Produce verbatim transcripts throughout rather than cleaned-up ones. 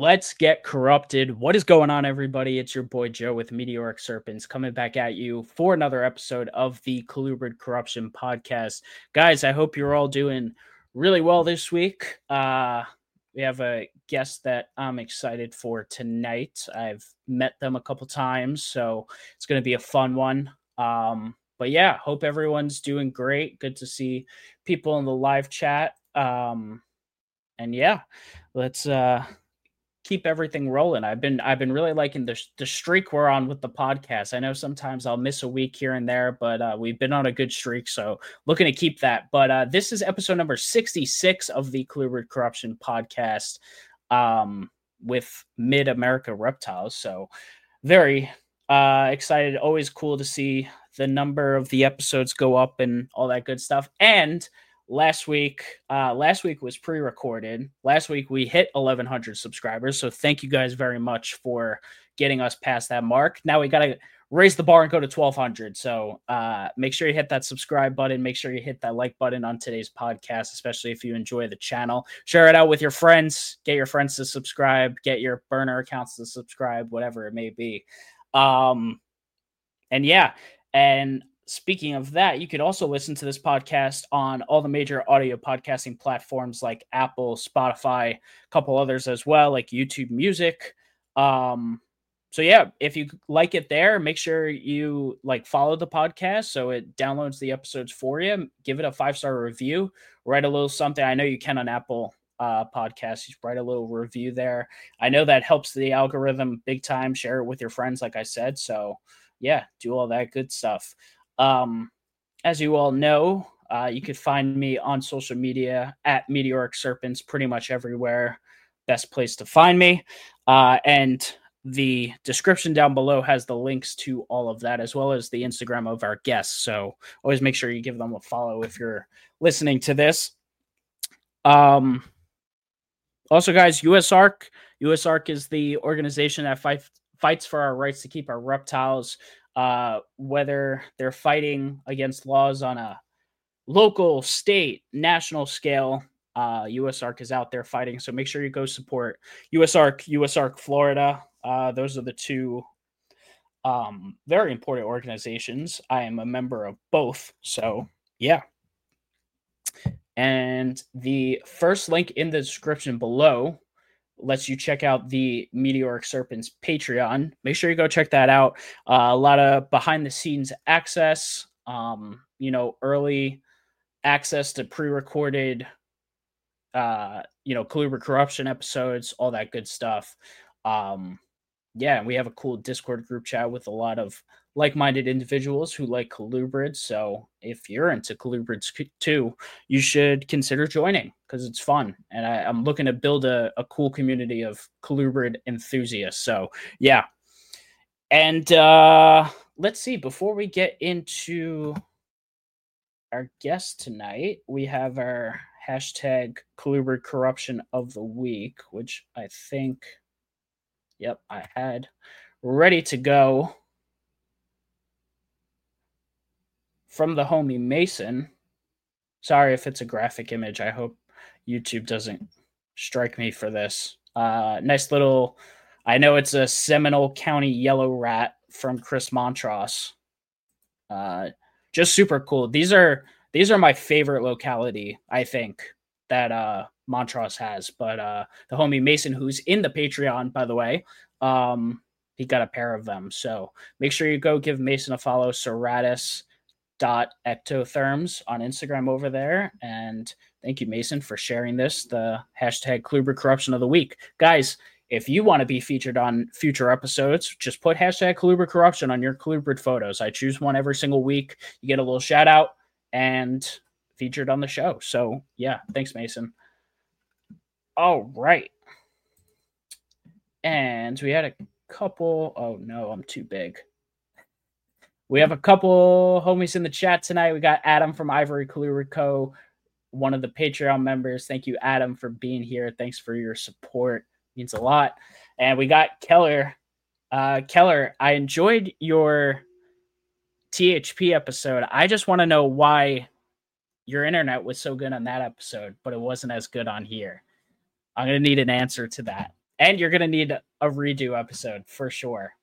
Let's get corrupted. What is going on, everybody? It's your boy Joe with Meteoric Serpents coming back at you for another episode of the Colubrid Corruption Podcast. Guys, I hope you're all doing really well this week. Uh, we have a guest that I'm excited for tonight. I've met them a couple times, so it's going to be a fun one. Um, but yeah, hope everyone's doing great. Good to see people in the live chat. Um, and yeah, let's uh keep everything rolling. I've been I've been really liking the the streak we're on with the podcast. I know sometimes I'll miss a week here and there, but uh, we've been on a good streak, so looking to keep that. But uh, this is episode number sixty-six of the Colubrid Corruption Podcast, um, with Mid America Reptiles. So very uh, excited. Always cool to see the number of the episodes go up and all that good stuff. And Last week, uh, last week was pre-recorded. Last week we hit eleven hundred subscribers, so thank you guys very much for getting us past that mark. Now we gotta raise the bar and go to twelve hundred. So uh, make sure you hit that subscribe button. Make sure you hit that like button on today's podcast, especially if you enjoy the channel. Share it out with your friends. Get your friends to subscribe. Get your burner accounts to subscribe, whatever it may be. Um, and yeah, and. Speaking of that, you could also listen to this podcast on all the major audio podcasting platforms like Apple, Spotify, a couple others as well, like YouTube Music. Um, so yeah, if you like it there, make sure you like follow the podcast so it downloads the episodes for you. Give it a five-star review. Write a little something. I know you can on Apple uh, podcasts. You write a little review there. I know that helps the algorithm big time. Share it with your friends, like I said. So yeah, do all that good stuff. Um, as you all know, uh, you could find me on social media at Meteoric Serpents pretty much everywhere. Best place to find me. Uh, and the description down below has the links to all of that, as well as the Instagram of our guests. So always make sure you give them a follow if you're listening to this. Um, also, guys, U S A R C. U S A R C is the organization that fight, fights for our rights to keep our reptiles. Uh, whether they're fighting against laws on a local, state, national scale, uh, U S A R C is out there fighting. So make sure you go support U S A R C, U S A R C Florida. Uh, those are the two um, very important organizations. I am a member of both. So yeah. And the first link in the description below lets you check out the Meteoric Serpents Patreon. Make sure you go check that out. Uh, a lot of behind the scenes access, um, you know, early access to pre-recorded, uh, you know, Colubrid Corruption episodes, all that good stuff. Um, yeah, we have a cool Discord group chat with a lot of like-minded individuals who like Colubrid. So if you're into Colubrids too, you should consider joining because it's fun. And I, I'm looking to build a, a cool community of Colubrid enthusiasts. So yeah. And uh, let's see, before we get into our guest tonight, we have our hashtag Colubrid Corruption of the Week, which I think, yep, I had ready to go. From the homie Mason. Sorry if it's a graphic image. I hope YouTube doesn't strike me for this. Uh, nice little, I know it's a Seminole County yellow rat from Chris Montross. Uh, just super cool. These are these are my favorite locality, I think, that uh, Montross has. But uh, the homie Mason, who's in the Patreon, by the way, um, he got a pair of them. So make sure you go give Mason a follow. Serratus dot ectotherms on Instagram over there. And thank you, Mason, for sharing this, the hashtag Colubrid Corruption of the Week. Guys, if you want to be featured on future episodes, just put hashtag Colubrid Corruption on your Colubrid photos. I choose one every single week. You get a little shout out and featured on the show. So yeah, thanks, Mason. All right. And we had a couple, oh no, I'm too big. We have a couple homies in the chat tonight. We got Adam from Ivory Colubrid Co., one of the Patreon members. Thank you, Adam, for being here. Thanks for your support. It means a lot. And we got Keller. Uh, Keller, I enjoyed your T H P episode. I just want to know why your internet was so good on that episode, but it wasn't as good on here. I'm going to need an answer to that. and you're gonna need a redo episode for sure.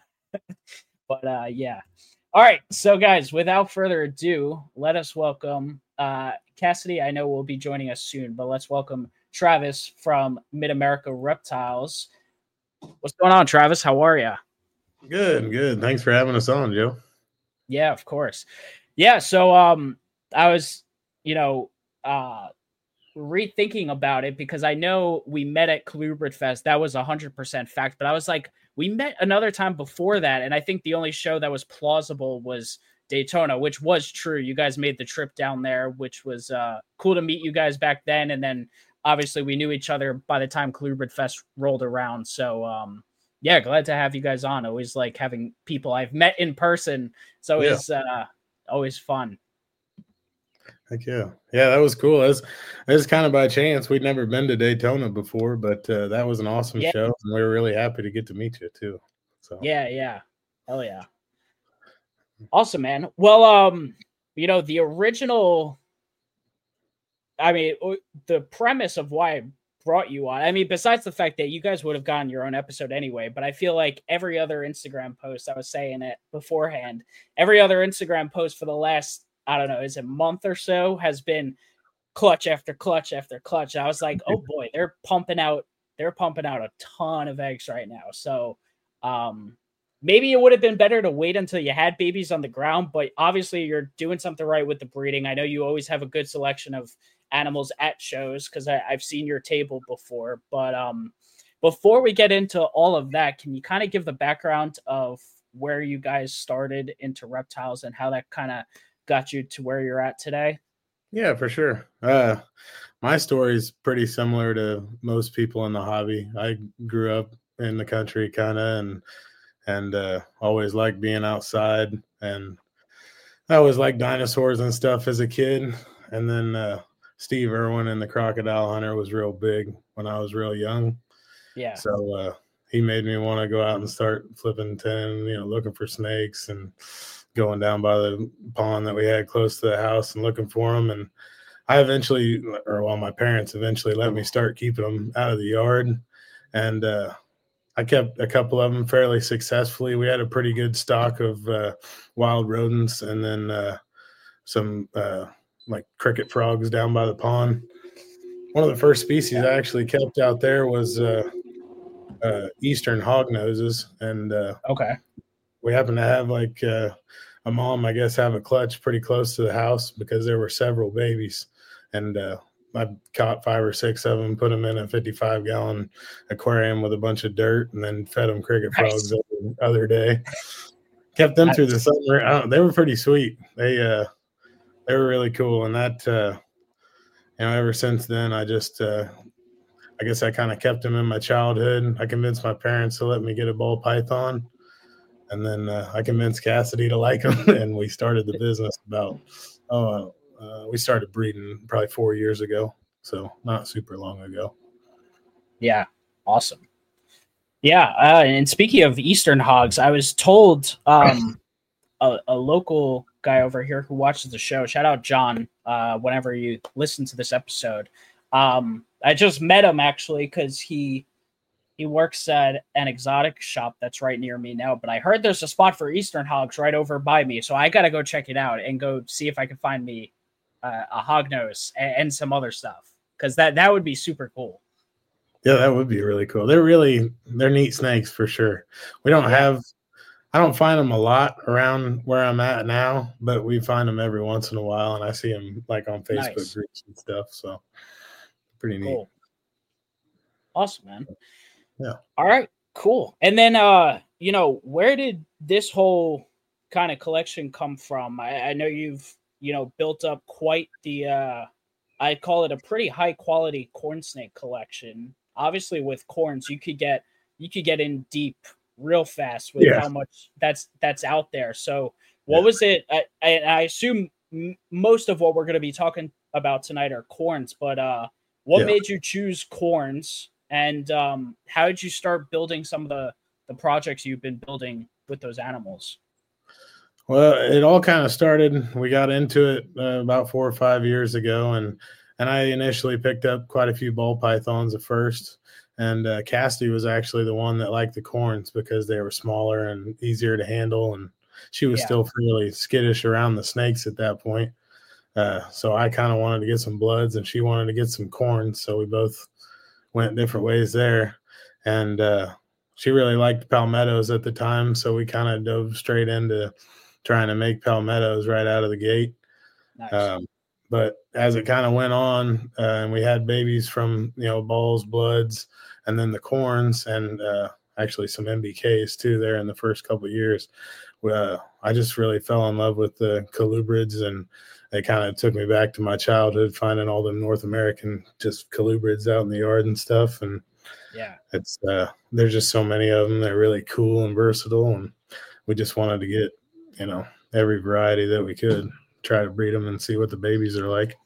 But uh, yeah. All right, so guys, without further ado, let us welcome uh, Cassidy. I know will be joining us soon, but let's welcome Travis from Mid America Reptiles. What's going on, Travis? How are you? Good, good. Thanks for having us on, Joe. Yeah, of course. Yeah, so um, I was, you know, uh, rethinking about it because I know we met at Colubrid Fest. That was a hundred percent fact, but I was like, we met another time before that, and I think the only show that was plausible was Daytona, which was true. You guys made the trip down there, which was uh, cool to meet you guys back then, and then obviously we knew each other by the time Colubrid Fest rolled around. So um, yeah, glad to have you guys on. Always like having people I've met in person. It's always yeah. uh, always fun. Heck yeah. Yeah, that was cool. It was, it was kind of by chance. We'd never been to Daytona before, but uh, that was an awesome yeah. show. And we were really happy to get to meet you too. So yeah, yeah. Hell yeah. Awesome, man. Well, um, you know, the original, I mean, the premise of why I brought you on, I mean, besides the fact that you guys would have gotten your own episode anyway, but I feel like every other Instagram post, I was saying it beforehand, every other Instagram post for the last I don't know, is it a month or so has been clutch after clutch after clutch. I was like, oh boy, they're pumping out, they're pumping out a ton of eggs right now. So um, maybe it would have been better to wait until you had babies on the ground, but obviously you're doing something right with the breeding. I know you always have a good selection of animals at shows because I've seen your table before. But um, before we get into all of that, can you kind of give the background of where you guys started into reptiles and how that kind of got you to where you're at today? Yeah, for sure. Uh, my story is pretty similar to most people in the hobby. I grew up in the country kind of and and uh, always liked being outside. And I always liked dinosaurs and stuff as a kid. And then uh, Steve Irwin and the Crocodile Hunter was real big when I was real young. Yeah. So uh, he made me want to go out and start flipping tin, you know, looking for snakes and going down by the pond that we had close to the house and looking for them. And I eventually, or well, my parents eventually let me start keeping them out of the yard. And uh, I kept a couple of them fairly successfully. We had a pretty good stock of uh, wild rodents and then uh, some uh, like cricket frogs down by the pond. One of the first species I actually kept out there was uh, uh, eastern hognoses. And uh, okay. we happened to have like uh, a mom, I guess, have a clutch pretty close to the house because there were several babies. And uh, I caught five or six of them, put them in a fifty-five gallon aquarium with a bunch of dirt, and then fed them cricket nice. frogs the other day. Kept them nice. through the summer. I don't, they were pretty sweet. They uh, they were really cool. And that, uh, you know, ever since then, I just, uh, I guess I kind of kept them in my childhood. I convinced my parents to let me get a ball python. And then uh, I convinced Cassidy to like them, and we started the business about, oh, uh, we started breeding probably four years ago, so not super long ago. Yeah, awesome. Yeah, uh, and speaking of eastern hogs, I was told um, a, a local guy over here who watches the show, shout out John, uh, whenever you listen to this episode. Um, I just met him, actually, because he – He works at an exotic shop that's right near me now, but I heard there's a spot for eastern hogs right over by me, so I got to go check it out and go see if I can find me uh, a hognose and, and some other stuff, because that, that would be super cool. Yeah, that would be really cool. They're really, they're neat snakes for sure. We don't yeah. have, I don't find them a lot around where I'm at now, but we find them every once in a while, and I see them like on Facebook nice. groups and stuff, so pretty neat. Cool. Awesome, man. Yeah. All right, cool. And then, uh, you know, where did this whole kind of collection come from? I, I know you've, you know, built up quite the, uh, I'd call it a pretty high quality corn snake collection. Obviously with corns, you could get, you could get in deep real fast with yeah. how much that's, that's out there. So what yeah. was it? I, I, I assume m- most of what we're going to be talking about tonight are corns, but, uh, what yeah. made you choose corns? And um, how did you start building some of the, the projects you've been building with those animals? Well, it all kind of started, we got into it uh, about four or five years ago, and and I initially picked up quite a few ball pythons at first, And uh, Cassidy was actually the one that liked the corns because they were smaller and easier to handle. And she was Yeah. still fairly skittish around the snakes at that point. Uh, so I kind of wanted to get some bloods and she wanted to get some corns. So we both went different ways there. And uh, she really liked palmettos at the time. So we kind of dove straight into trying to make palmettos right out of the gate. Nice. Um, but as it kind of went on uh, and we had babies from, you know, balls, bloods, and then the corns and uh, actually some M B Ks too there in the first couple of years, uh, I just really fell in love with the colubrids, and they kind of took me back to my childhood, finding all the North American just colubrids out in the yard and stuff. And yeah, it's uh, there's just so many of them. They're really cool and versatile, and we just wanted to get, you know, every variety that we could, try to breed them and see what the babies are like.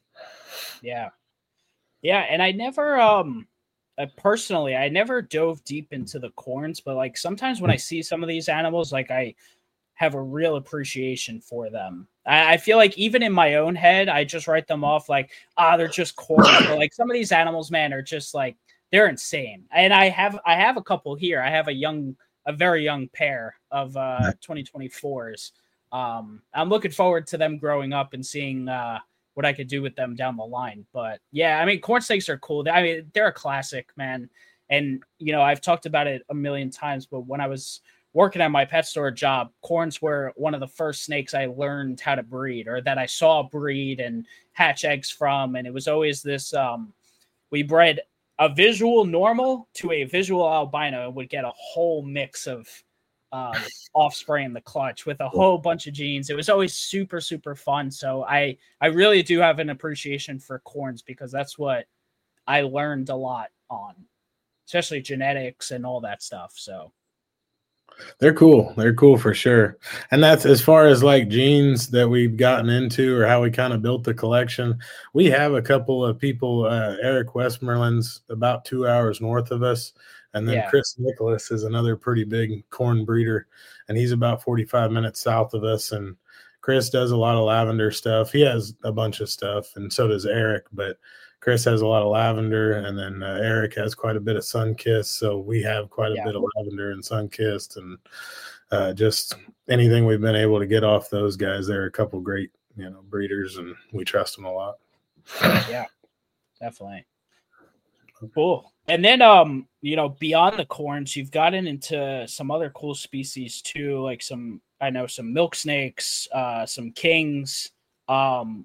Yeah. Yeah. And I never, um, uh, personally, I never dove deep into the corns, but like sometimes when I see some of these animals, like I have a real appreciation for them. I, I feel like even in my own head, I just write them off like, ah, they're just corns. But like some of these animals, man, are just like, they're insane. And I have, I have a couple here. I have a young, a very young pair of uh, twenty twenty-fours. Um, I'm looking forward to them growing up and seeing uh, what I could do with them down the line. But yeah, I mean, corn snakes are cool. I mean, they're a classic, man. And, you know, I've talked about it a million times, but when I was working at my pet store job, corns were one of the first snakes I learned how to breed, or that I saw breed and hatch eggs from. And it was always this, um, we bred a visual normal to a visual albino and would get a whole mix of um, offspring in the clutch with a whole bunch of genes. It was always super, super fun. So I, I really do have an appreciation for corns because that's what I learned a lot on, especially genetics and all that stuff. So they're cool. They're cool for sure. And that's as far as like genes that we've gotten into or how we kind of built the collection. We have a couple of people, uh, Eric Westmoreland's about two hours north of us. And then yeah. Chris Nicholas is another pretty big corn breeder, and he's about forty-five minutes south of us. And Chris does a lot of lavender stuff. He has a bunch of stuff, and so does Eric. But Chris has a lot of lavender, and then uh, Eric has quite a bit of sun-kissed. So we have quite a Yeah. bit of lavender and sun-kissed, and uh, just anything we've been able to get off those guys. They're a couple great, you know, breeders, and we trust them a lot. Yeah, definitely. Cool. And then, um, you know, beyond the corns, you've gotten into some other cool species too, like some, I know some milk snakes, uh, some kings. Um,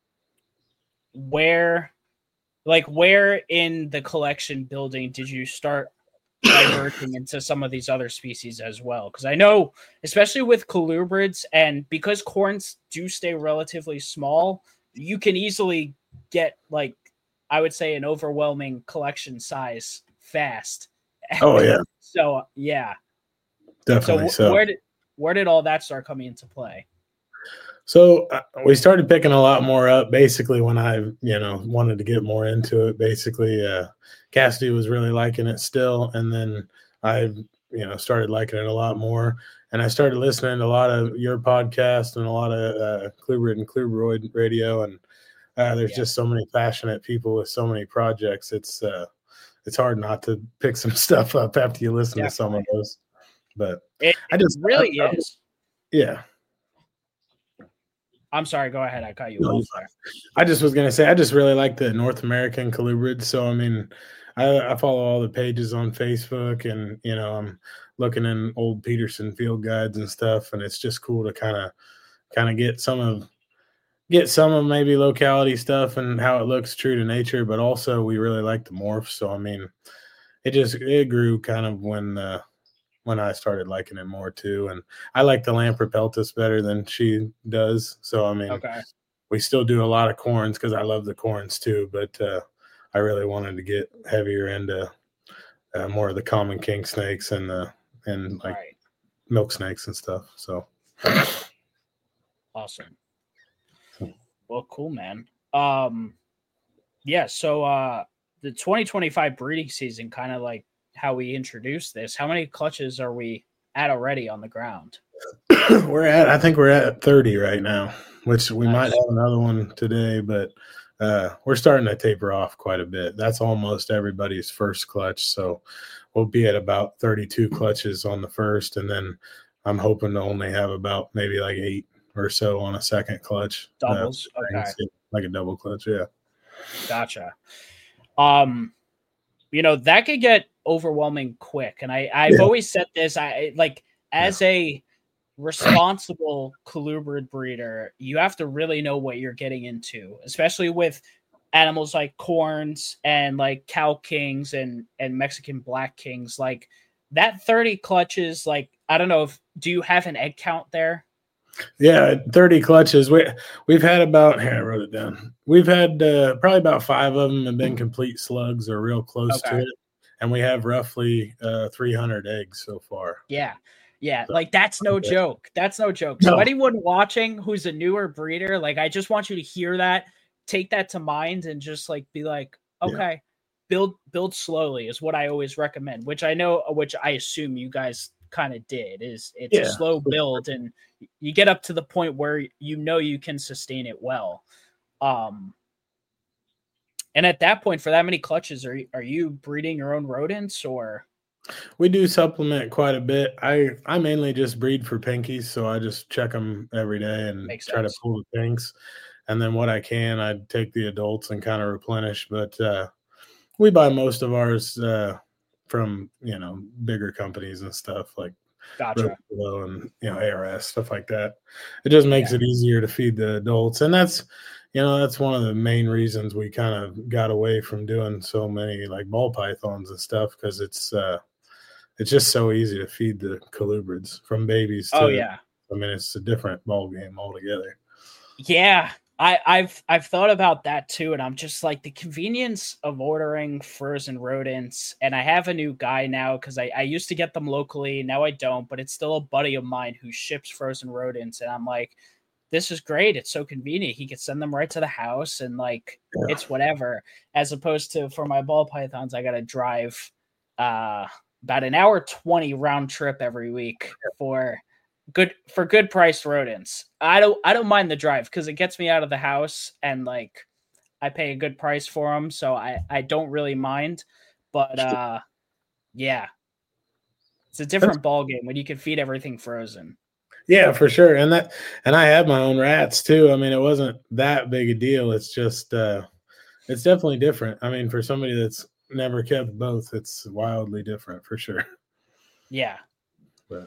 where, like, where in the collection building did you start diverging into some of these other species as well? Because I know, especially with colubrids, and because corns do stay relatively small, you can easily get like, I would say, an overwhelming collection size fast. Oh yeah. So yeah, Definitely. So, So where did where did all that start coming into play? So uh, we started picking a lot more up basically when I, you know, wanted to get more into it. Basically, uh, Cassidy was really liking it still. And then I, you know, started liking it a lot more. And I started listening to a lot of your podcast and a lot of uh, Cluebrid and Cluebroid radio. And uh, there's Yeah. just so many passionate people with so many projects. It's uh, it's hard not to pick some stuff up after you listen Definitely. to some of those. But It, I just it really I, I, is. Yeah. I'm sorry. Go ahead. I cut you No, off there. I just was gonna say I just really like the North American colubrid. So I mean, I, I follow all the pages on Facebook, and you know I'm looking in old Peterson field guides and stuff, and it's just cool to kind of kind of get some of get some of maybe locality stuff and how it looks true to nature, but also we really like the morphs. So I mean, it just it grew kind of when uh, when I started liking it more too, and I like the Lamprepeltis better than she does. So I mean. Okay. We still do a lot of corns because I love the corns too, but uh, I really wanted to get heavier into uh, more of the common king snakes and uh, and like Right. milk snakes and stuff. So Awesome. Well, cool, man. Um, yeah. So uh, the twenty twenty-five breeding season, kind of like how we introduced this. How many clutches are we at already on the ground? we're at, I think we're at thirty right now, which we Nice. might have another one today, but uh, we're starting to taper off quite a bit. That's almost everybody's first clutch. So we'll be at about thirty-two clutches on the first. And then I'm hoping to only have about maybe like eight or so on a second clutch. Doubles. Uh, Okay. Like a double clutch. Yeah. Gotcha. Um, you know, that could get overwhelming quick. And I, I've Yeah. always said this, I like as yeah. a responsible colubrid breeder, you have to really know what you're getting into, especially with animals like corns and like cow kings and, and Mexican black kings. Like that thirty clutches, like, I don't know if, do you have an egg count there? Yeah, thirty clutches. We we've had about here, I wrote it down. We've had uh, probably about five of them have been complete slugs or real close okay. to it, and we have roughly uh, three hundred eggs so far. Yeah, yeah, so, like that's no yeah. joke. That's no joke. So no. anyone watching who's a newer breeder, like I just want you to hear that, take that to mind, and just like be like, okay, yeah. build build slowly is what I always recommend. Which I know, which I assume you guys kind of did. Is it's yeah. a slow build and you get up to the point where you know you can sustain it well. Um, and at that point, for that many clutches, are, are you breeding your own rodents or? We do supplement quite a bit. I, I mainly just breed for pinkies, so I just check them every day and Makes try sense. to pull the pinks. And then what I can, I take the adults and kind of replenish. But uh, we buy most of ours uh, from, you know, bigger companies and stuff like Gotcha. and you know A R S stuff like that. It just makes yeah. it easier to feed the adults, and that's you know that's one of the main reasons we kind of got away from doing so many like ball pythons and stuff because it's uh, it's just so easy to feed the colubrids from babies. To, oh yeah, I mean it's a different ball game altogether. Yeah. I, I've I've thought about that too, and I'm just like the convenience of ordering frozen rodents. And I have a new guy now because I, I used to get them locally, now I don't, but it's still a buddy of mine who ships frozen rodents, and I'm like, this is great. It's so convenient. He could send them right to the house, and like yeah. it's whatever. As opposed to for my ball pythons, I got to drive uh, about an hour twenty round trip every week for. Good for good priced rodents. I don't I don't mind the drive because it gets me out of the house and like I pay a good price for them, so I I don't really mind. But uh, yeah, it's a different ball game when you can feed everything frozen. Yeah, for sure. And that and I have my own rats too. I mean, it wasn't that big a deal. It's just uh, it's definitely different. I mean, for somebody that's never kept both, it's wildly different for sure. Yeah. But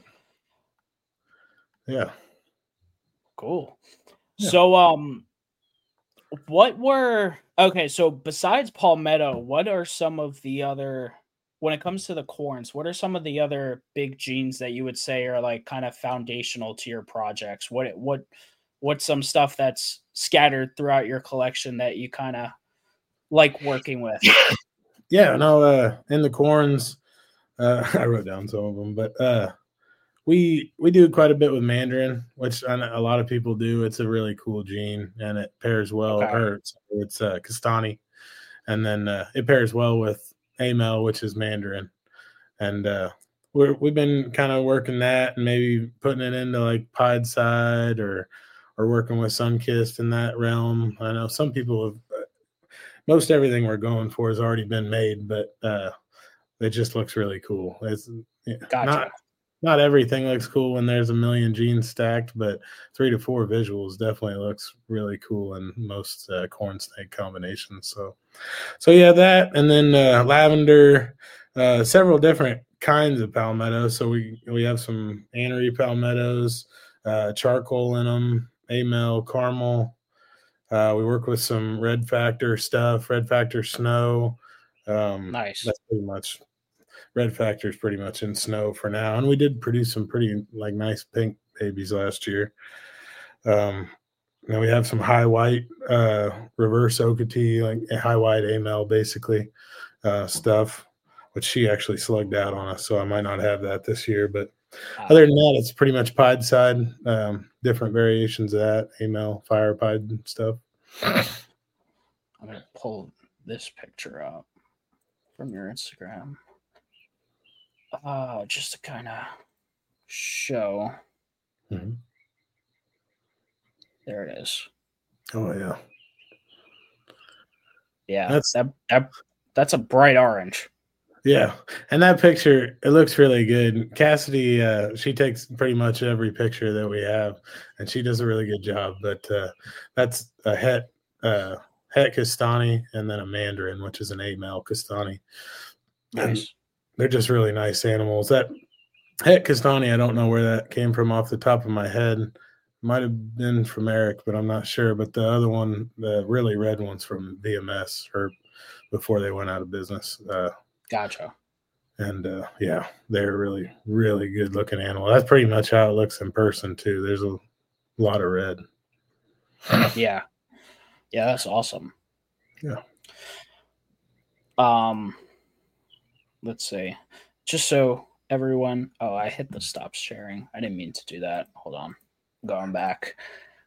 yeah. Cool. Yeah. So um what were okay, so besides palmetto, what are some of the other when it comes to the corns, what are some of the other big genes that you would say are like kind of foundational to your projects? What what what's some stuff that's scattered throughout your collection that you kind of like working with? Yeah, no, uh in the corns, uh I wrote down some of them, but uh We we do quite a bit with mandarin, which I know a lot of people do. It's a really cool gene, and it pairs well. Okay. Or it's, it's uh, Castani, and then uh, it pairs well with Amel, which is mandarin. And uh, we're we've been kind of working that, and maybe putting it into like Pied Side or or working with Sunkissed in that realm. I know some people have. Most everything we're going for has already been made, but uh, it just looks really cool. It's gotcha. not. Not everything looks cool when there's a million genes stacked, but three to four visuals definitely looks really cool in most uh, corn snake combinations. So, so yeah, that, and then uh, lavender, uh, several different kinds of palmetto. So we we have some anery palmettos, uh, charcoal in them, amel, caramel. Uh, we work with some red factor stuff, red factor snow. Um, nice. That's pretty much. Red Factor is pretty much in snow for now, and we did produce some pretty like nice pink babies last year. Um, now we have some high white uh, reverse Okatee, like a high white Amel basically uh, stuff, which she actually slugged out on us, so I might not have that this year. But wow. Other than that, it's pretty much Pied Side, um, different variations of that Amel, fire Pied stuff. I'm gonna pull this picture up from your Instagram. Uh, just to kind of show. Mm-hmm. There it is. Oh, yeah. Yeah, That's that that that's a bright orange. yeah, and that picture, it looks really good. Cassidy, uh, she takes pretty much every picture that we have, and she does a really good job. But uh, that's a het, uh, het Kastani, and then a Mandarin, which is an eight male Kastani, and Nice. they're just really nice animals. That het Kastani, I don't know where that came from off the top of my head. Might have been from Eric, but I'm not sure. But the other one, the really red one's from V M S, or before they went out of business. Uh, Gotcha. And uh, yeah, they're really, really good looking animal. That's pretty much how it looks in person too. There's a lot of red. Yeah. Yeah, that's awesome. Yeah. Um, let's see. Just so everyone, oh, I hit the stop sharing. I didn't mean to do that. Hold on. Going back.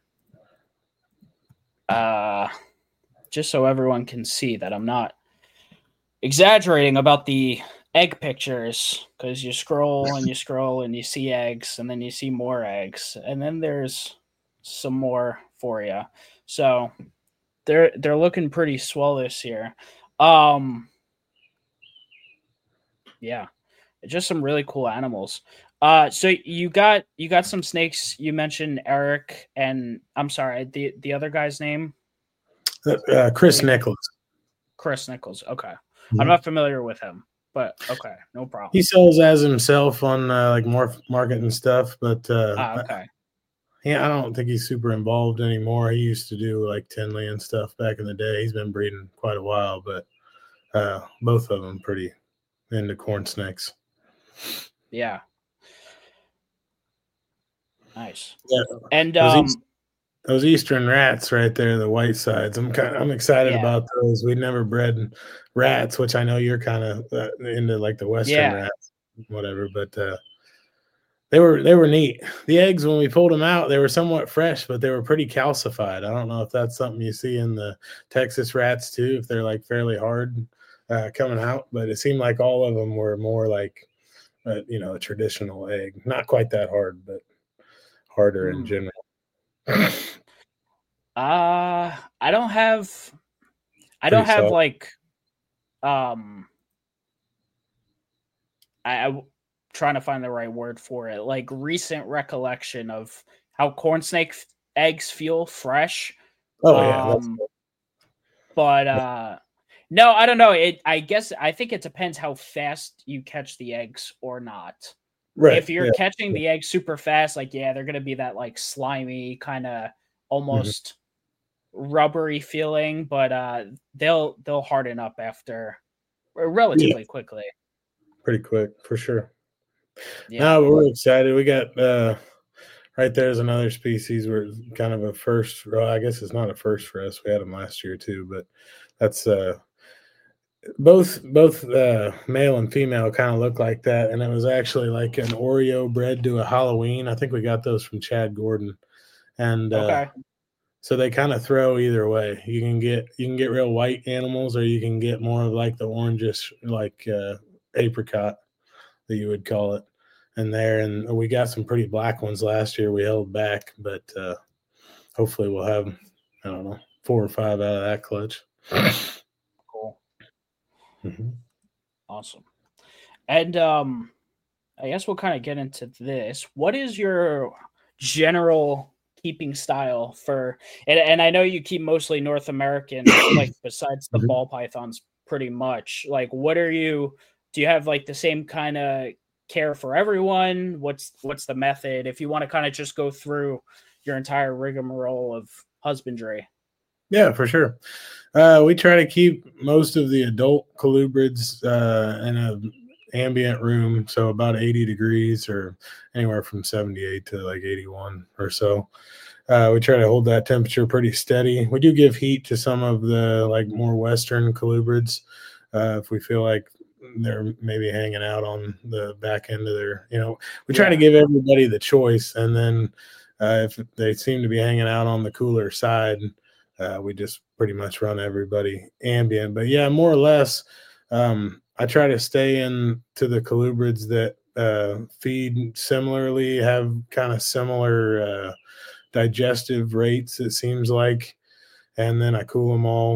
Uh, just so everyone can see that I'm not exaggerating about the egg pictures, because you scroll and you scroll and you see eggs and then you see more eggs and then there's some more for you. So they're they're looking pretty swell this year. Um, yeah, just some really cool animals. Uh, so you got you got some snakes. You mentioned Eric, and I'm sorry, the the other guy's name, Uh, Chris Nichols. Chris Nichols. Okay, mm-hmm. I'm not familiar with him, but okay, no problem. He sells as himself on uh, like Morph Market and stuff, but uh, ah, okay. Yeah, I don't think he's super involved anymore. He used to do like Tinley and stuff back in the day. He's been breeding quite a while, but uh, both of them pretty into corn snakes. Yeah. Nice. Yeah. And those, um, East, those Eastern rats right there, the white sides. I'm kind of, I'm excited yeah. about those. We never bred rats, which I know you're kind of uh, into, like the Western yeah. rats, whatever. But uh, they were they were neat. The eggs, when we pulled them out, they were somewhat fresh, but they were pretty calcified. I don't know if that's something you see in the Texas rats too, if they're like fairly hard uh, coming out. But it seemed like all of them were more like, uh, you know, a traditional egg. Not quite that hard, but harder mm. in general. uh, I don't have, I don't have soft. like, um, I, I trying to find the right word for it, like recent recollection of how corn snake f- eggs feel fresh. Oh yeah. Um, but uh, no, I don't know. It. I guess I think it depends how fast you catch the eggs or not. Right. If you're yeah. catching the eggs super fast, like yeah, they're gonna be that like slimy kind of almost mm-hmm. rubbery feeling, but uh, they'll they'll harden up after relatively yeah. quickly. Pretty quick for sure. Yeah, no, we're excited. We got uh, right there's another species. We're kind of a first. Well, I guess it's not a first for us. We had them last year too, but that's uh, both both uh, male and female kind of look like that, and it was actually like an Oreo bred to a Halloween. I think we got those from Chad Gordon, and okay. Uh, so they kind of throw either way. You can get you can get real white animals, or you can get more of like the orangish, like uh, apricot that you would call it. And there, and we got some pretty black ones last year. We held back, but uh, hopefully we'll have, I don't know, four or five out of that clutch. Cool. Mm-hmm. Awesome. And um, I guess we'll kind of get into this. What is your general keeping style for, and, and I know you keep mostly North American, like besides the mm-hmm. ball pythons pretty much. Like, what are you, do you have like the same kind of care for everyone? What's what's the method? If you want to kind of just go through your entire rigmarole of husbandry. Yeah, for sure. Uh, we try to keep most of the adult colubrids uh, in an ambient room, so about eighty degrees or anywhere from seventy-eight to like eighty-one or so. Uh, we try to hold that temperature pretty steady. We do give heat to some of the like more Western colubrids uh, if we feel like they're maybe hanging out on the back end of their, you know, we try yeah. to give everybody the choice. And then uh, if they seem to be hanging out on the cooler side, uh, we just pretty much run everybody ambient. But yeah, more or less, um, I try to stay in to the colubrids that uh, feed similarly, have kind of similar uh, digestive rates, it seems like. And then I cool them all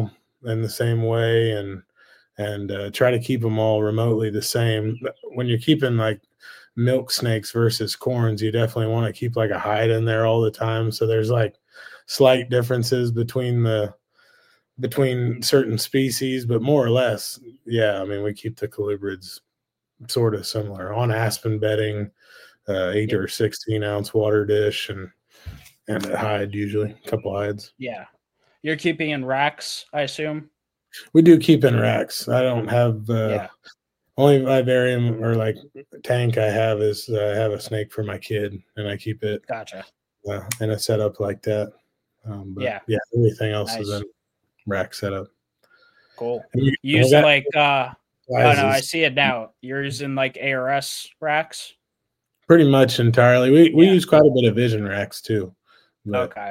in the same way, and and uh, try to keep them all remotely the same. When you're keeping like milk snakes versus corns, you definitely want to keep like a hide in there all the time. So there's like slight differences between the between certain species, but more or less, yeah. I mean, we keep the colubrids sort of similar on aspen bedding, uh, eight yep. or sixteen ounce water dish, and and a hide, usually a couple hides. Yeah, you're keeping in racks, I assume. We do keep in racks. I don't have uh, yeah. Only vivarium or like tank I have is uh, I have a snake for my kid, and I keep it. Gotcha. Uh, in a setup like that. Um, but yeah, yeah. Everything else nice. is in rack setup. Cool. You use like uh, oh no, I see it now. You're using like A R S racks. Pretty much entirely. We we yeah. use quite a bit of Vision racks too. But, okay.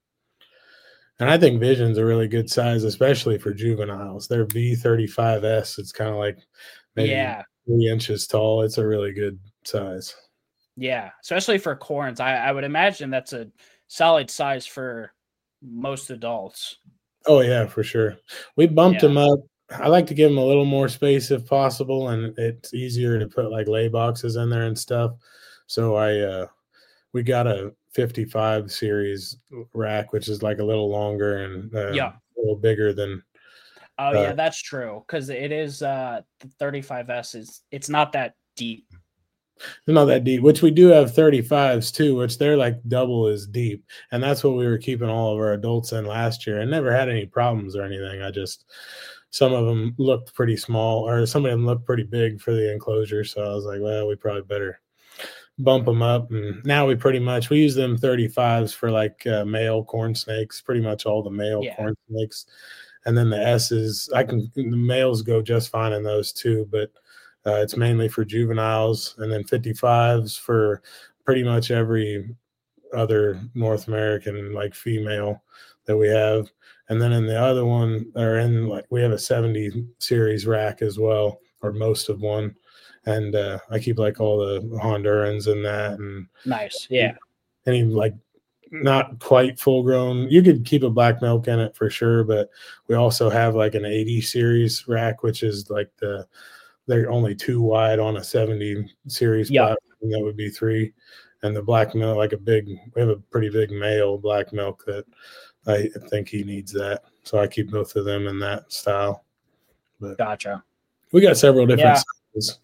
And I think Vision's a really good size, especially for juveniles. They're V thirty-five S. It's kind of like maybe yeah. three inches tall. It's a really good size. Yeah, especially for corns. I, I would imagine that's a solid size for most adults. Oh, yeah, for sure. We bumped yeah. them up. I like to give them a little more space if possible, and it's easier to put like lay boxes in there and stuff. So I uh, we got a fifty-five series rack, which is like a little longer and uh, yeah. a little bigger than. Oh, uh, yeah, that's true, because it is uh, the thirty-five S is it's not that deep. Not that deep, which we do have thirty-fives too, which they're like double as deep. And that's what we were keeping all of our adults in last year and never had any problems or anything. I just, some of them looked pretty small, or some of them looked pretty big for the enclosure. So I was like, well, we probably better bump them up. And now we pretty much, we use them thirty-fives for like uh, male corn snakes, pretty much all the male yeah. corn snakes. And then the S's, I can, the males go just fine in those too, but Uh, it's mainly for juveniles, and then fifty-fives for pretty much every other North American like female that we have. And then in the other one, or in like we have a seventy series rack as well, or most of one. And uh, I keep like all the Hondurans in that. And nice, yeah. Any like not quite full grown. You could keep a black milk in it for sure, but we also have like an eighty series rack, which is like the they're only two wide on a seventy series yep. platform. That would be three. And the black milk, like a big, we have a pretty big male black milk that I think he needs that. So I keep both of them in that style. But gotcha. We got several different yeah. styles.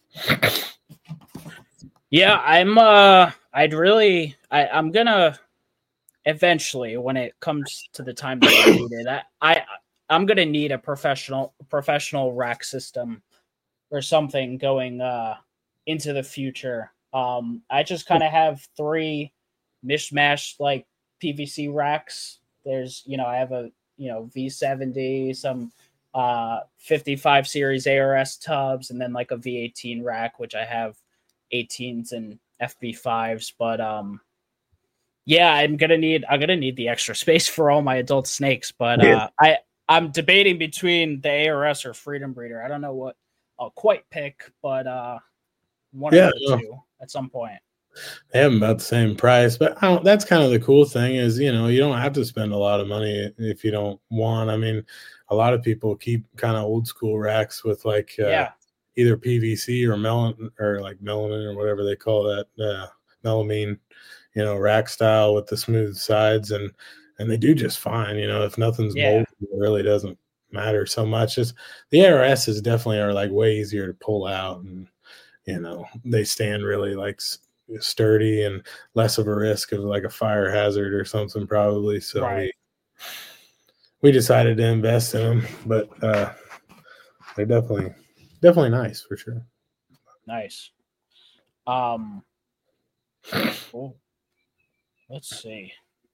Yeah, I'm, uh, I'd really, I, I'm going to eventually, when it comes to the time that I need it, I, I, I'm going to need a professional, professional rack system or something going uh, into the future. Um, I just kind of have three mishmash like P V C racks. There's, you know, I have a, you know, V seventy, some uh, fifty-five series A R S tubs, and then like a V eighteen rack, which I have eighteens and F B fives. But um, yeah, I'm gonna need I'm gonna need the extra space for all my adult snakes. But uh, yeah. I I'm debating between the A R S or Freedom Breeder. I don't know what I'll quite pick, but uh, one yeah, of the no. two at some point. They have about the same price, but I don't, that's kind of the cool thing is, you know, you don't have to spend a lot of money if you don't want. I mean, a lot of people keep kind of old school racks with like uh, yeah. either P V C or melon or like melanin or whatever they call that uh, melamine, you know, rack style with the smooth sides, and and they do just fine. You know, if nothing's yeah. molded, it really doesn't matter so much. Just the A R S's definitely are like way easier to pull out, and you know, they stand really like sturdy and less of a risk of like a fire hazard or something probably. So right. we, we decided to invest in them, but uh, they're definitely definitely nice for sure. Nice. Um. Cool. Let's see.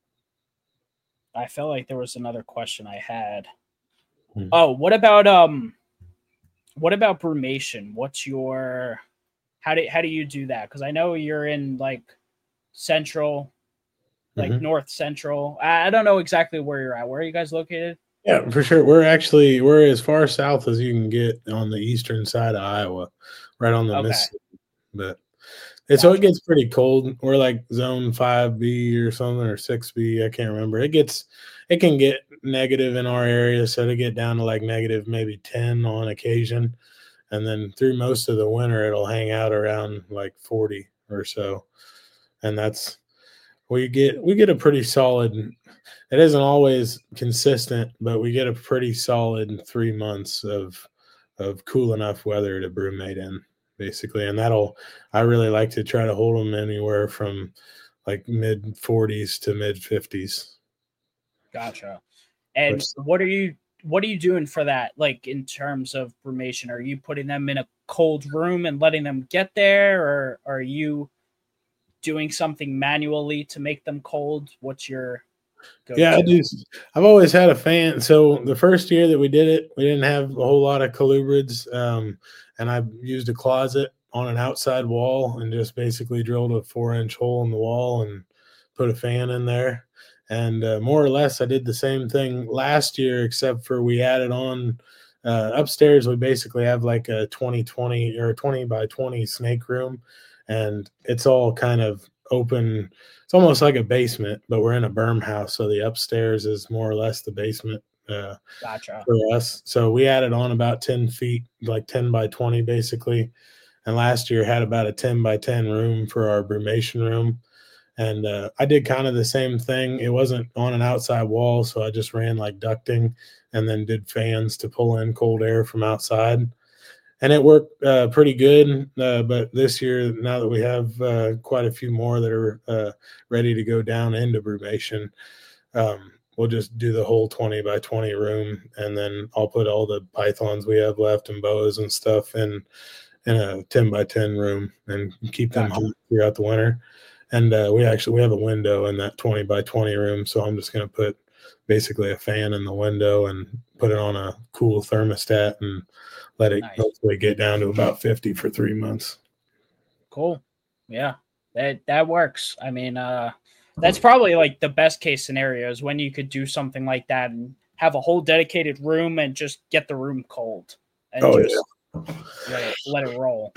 I felt like there was another question I had. Hmm. Oh, what about um, what about brumation? What's your how do how do you do that? Because I know you're in like central, like mm-hmm. north central. I, I don't know exactly where you're at. Where are you guys located? Yeah, for sure. We're actually we're as far south as you can get on the eastern side of Iowa, right on the okay. Mississippi. But And so it Gotcha. gets pretty cold. We're like zone five B or something, or six B. I can't remember. It gets, it can get negative in our area. So to get down to like negative maybe ten on occasion. And then through most of the winter, it'll hang out around like forty or so. And that's, we get, we get a pretty solid, it isn't always consistent, but we get a pretty solid three months of, of cool enough weather to brumate in, basically. And that'll, I really like to try to hold them anywhere from like mid forties to mid fifties. Gotcha. And Which, what are you what are you doing for that? Like in terms of brumation, are you putting them in a cold room and letting them get there, or are you doing something manually to make them cold? What's your yeah, I go-to? do. I've always had a fan. So the first year that we did it, we didn't have a whole lot of colubrids, um, and I used a closet on an outside wall and just basically drilled a four-inch hole in the wall and put a fan in there. And uh, more or less, I did the same thing last year, except for we added on uh, upstairs. We basically have like a twenty twenty or twenty by twenty snake room, and it's all kind of open. It's almost like a basement, but we're in a berm house, so the upstairs is more or less the basement uh, Gotcha. for us. So we added on about ten feet, like ten by twenty, basically. And last year had about a ten by ten room for our brumation room. And uh, I did kind of the same thing. It wasn't on an outside wall, so I just ran like ducting and then did fans to pull in cold air from outside. And it worked uh, pretty good. Uh, but this year, now that we have uh, quite a few more that are uh, ready to go down into brumation, um, we'll just do the whole twenty by twenty room, and then I'll put all the pythons we have left and boas and stuff in in a ten by ten room and keep them Gotcha. hot throughout the winter. And uh, we actually we have a window in that twenty by twenty room, so I'm just going to put basically a fan in the window and put it on a cool thermostat and let it Nice. hopefully get down to about fifty for three months. Cool. Yeah. That that works. I mean, uh that's probably like the best case scenarios when you could do something like that and have a whole dedicated room and just get the room cold and Oh just yeah. let it, let it roll.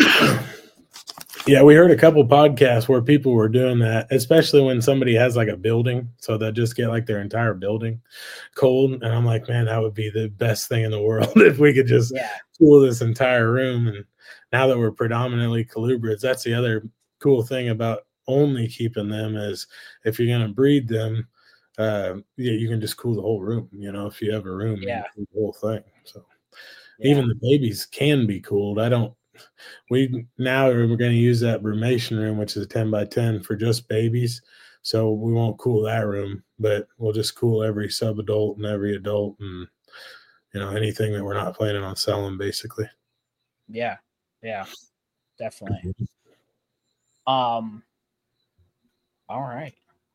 Yeah, we heard a couple podcasts where people were doing that, especially when somebody has like a building. So they'll just get like their entire building cold. And I'm like, man, that would be the best thing in the world if we could just Yeah. cool this entire room. And now that we're predominantly colubrids, that's the other cool thing about only keeping them is if you're going to breed them, uh, yeah, you can just cool the whole room. You know, if you have a room, you Yeah. can cool the whole thing. So Yeah. even the babies can be cooled. I don't. We now we're going to use that brumation room, which is a ten by ten for just babies. So we won't cool that room, but we'll just cool every sub adult and every adult and, you know, anything that we're not planning on selling, basically. Yeah. Yeah. Definitely. Um all right.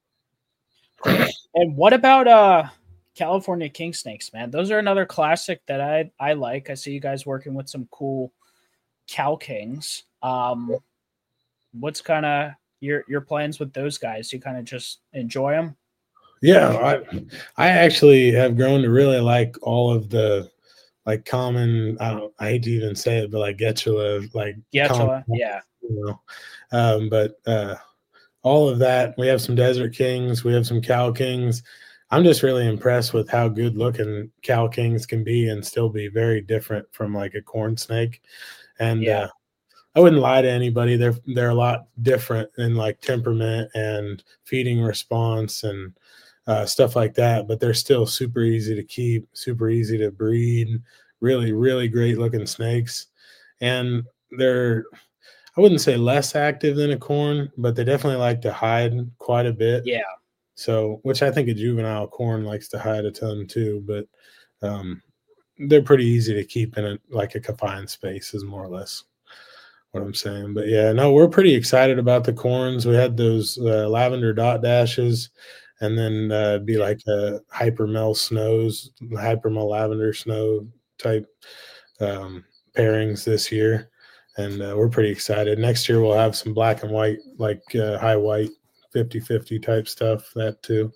And what about uh California king snakes, man? Those are another classic that I I like. I see you guys working with some cool cow kings. Um what's kind of your your plans with those guys? You kind of just enjoy them? Yeah, I I actually have grown to really like all of the like common. I don't. I hate to even say it, but like Getula, like common, Getula, yeah. you know. Um, but uh, all of that. We have some Desert Kings. We have some Cow Kings. I'm just really impressed with how good looking Cow Kings can be and still be very different from like a corn snake. And Yeah. uh, I wouldn't lie to anybody. They're they're a lot different in like temperament and feeding response and uh, stuff like that. But they're still super easy to keep, super easy to breed. Really, really great looking snakes, and they're I wouldn't say less active than a corn, but they definitely like to hide quite a bit. Yeah. So, which I think a juvenile corn likes to hide a ton too. But um, they're pretty easy to keep in a, like a confined space, is more or less what I'm saying. But yeah, no, we're pretty excited about the corns. We had those uh, lavender dot dashes, and then uh, be like a hypermel snows, hypermel lavender snow type um, pairings this year. And uh, we're pretty excited. Next year we'll have some black and white, like uh, high white, fifty-fifty type stuff. That too.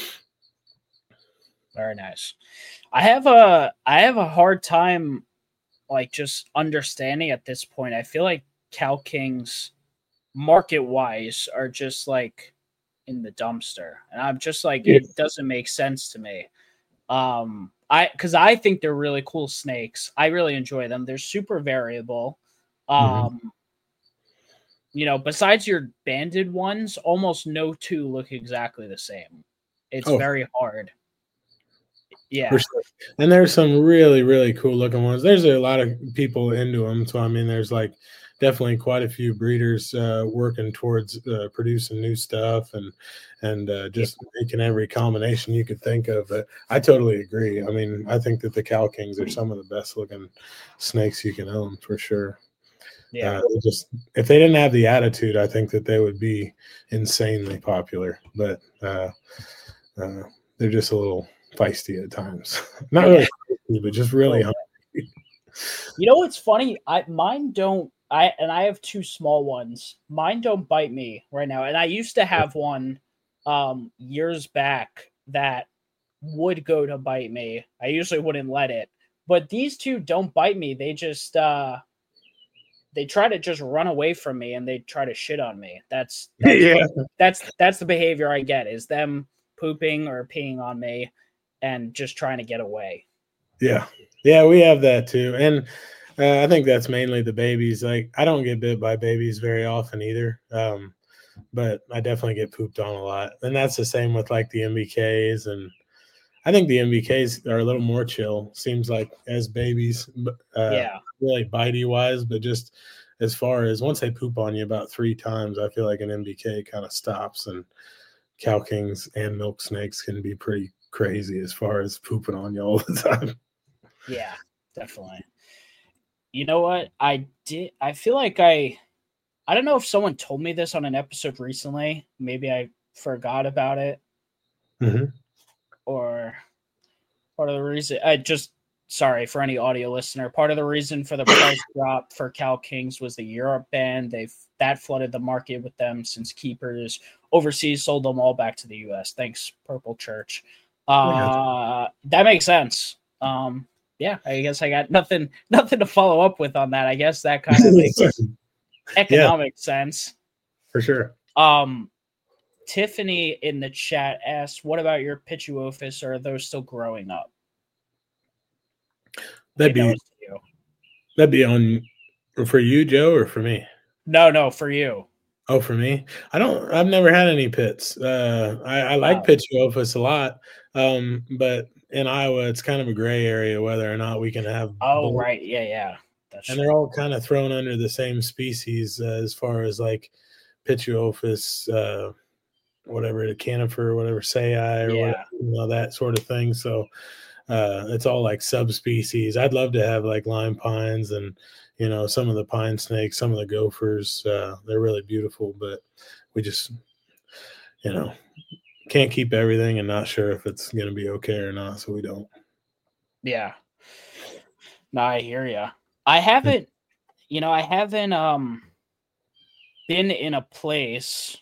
Very nice. I have a I have a hard time like just understanding at this point. I feel like cow kings market wise are just like in the dumpster, and I'm just like, Yeah. it doesn't make sense to me. Um, I because I think they're really cool snakes. I really enjoy them. They're super variable. Mhm. Um, you know, besides your banded ones, almost no two look exactly the same. It's Oh, very hard. for Yeah. sure. And there's some really, really cool looking ones. There's a lot of people into them. So, I mean, there's like definitely quite a few breeders uh, working towards uh, producing new stuff and and uh, Yeah. just making every combination you could think of. But I totally agree. I mean, I think that the Cow Kings are some of the best looking snakes you can own for sure. Yeah. Uh, they just if they didn't have the attitude, I think that they would be insanely popular. But uh, uh, they're just a little feisty at times. Not Yeah. really feisty, but just really Well, hungry. you know what's funny? I mine don't I and I have two small ones. Mine don't bite me right now. And I used to have one um years back that would go to bite me. I usually wouldn't let it. But these two don't bite me. They just uh they try to just run away from me and they try to shit on me. That's that's Yeah, what that's that's the behavior I get is them pooping or peeing on me and just trying to get away. yeah, yeah. We have that too, and uh, I think that's mainly the babies. Like, I don't get bit by babies very often either, um, but I definitely get pooped on a lot, and that's the same with like the M B Ks. And I think the M B Ks are a little more chill. Seems like as babies, uh, Yeah. really bitey wise, but just as far as once they poop on you about three times, I feel like an M B K kind of stops. And Cow Kings and milk snakes can be pretty crazy as far as pooping on you all the time. Yeah, definitely. You know what? I did I feel like I I don't know if someone told me this on an episode recently. Maybe I forgot about it Mhm. or part of the reason I just sorry for any audio listener. Part of the reason for the price drop for Cal Kings was the Europe ban. They've that flooded the market with them since keepers overseas sold them all back to the U S. Thanks, Purple Church. Yeah. Uh that makes sense. Um yeah, I guess I got nothing nothing to follow up with on that. I guess that kind of makes Yeah, economic sense. for sure. Um Tiffany in the chat asked, "What about your Pituophis? Or are those still growing up?" I That'd think that be was to you. that'd be on for you, Joe, or for me? No, no, for you. Oh, for me? I don't I've never had any pits. Uh, I, I like Oh, Pituophis a lot, um, but in Iowa, it's kind of a gray area whether or not we can have oh, both. right, yeah, yeah, that's And true. they're all kind of thrown under the same species uh, as far as like Pituophis, uh, whatever, the conifer, whatever, say I, or whatever, Yeah, you know, that sort of thing. So uh, it's all like subspecies. I'd love to have like lime pines and, you know, some of the pine snakes, some of the gophers. Uh, they're really beautiful, but we just, you know, can't keep everything and not sure if it's going to be okay or not. So we don't. yeah. No, I hear you. I haven't, you know, I haven't um been in a place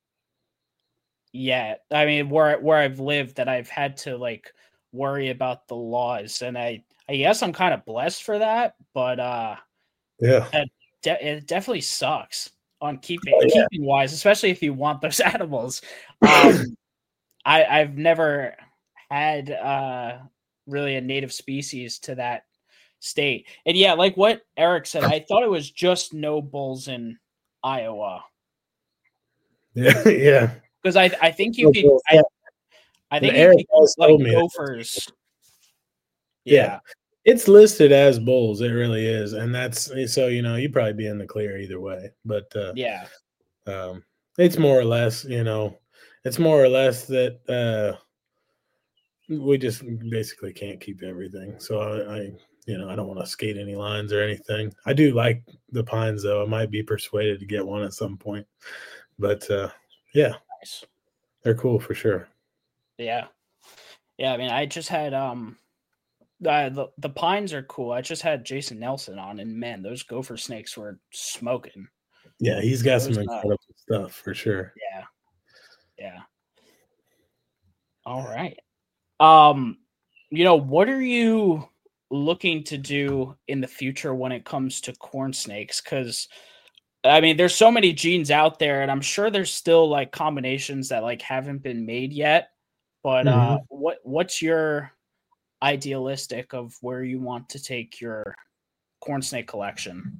yet. I mean, where where I've lived that I've had to like worry about the laws, and I I guess I'm kind of blessed for that, but uh, Yeah. it, de- it definitely sucks on keeping Oh, yeah. keeping wise, especially if you want those animals. Um, I I've never had uh really a native species to that state, and yeah, like what Eric said, I thought it was just no bulls in Iowa Yeah. Yeah. because I I think you could I Yeah. I And think you Eric could keep has like told me that. gophers. Yeah. Yeah, It's listed as bulls. It really is. And that's so, you know, you'd probably be in the clear either way. But uh yeah, um it's more or less, you know, it's more or less that uh we just basically can't keep everything. So I, I you know, I don't want to skate any lines or anything. I do like the pines though. I might be persuaded to get one at some point. But uh yeah, nice. they're cool for sure. Yeah, yeah. I mean, I just had um uh, the the pines are cool. I just had Jason Nelson on, and man, those gopher snakes were smoking. Yeah, he's got some Those, uh, incredible stuff for sure. yeah, yeah. All right. Um, you know, what are you looking to do in the future when it comes to corn snakes? Because I mean, there's so many genes out there, and I'm sure there's still like combinations that like haven't been made yet. But uh, Mm-hmm. what what's your idealistic of where you want to take your corn snake collection?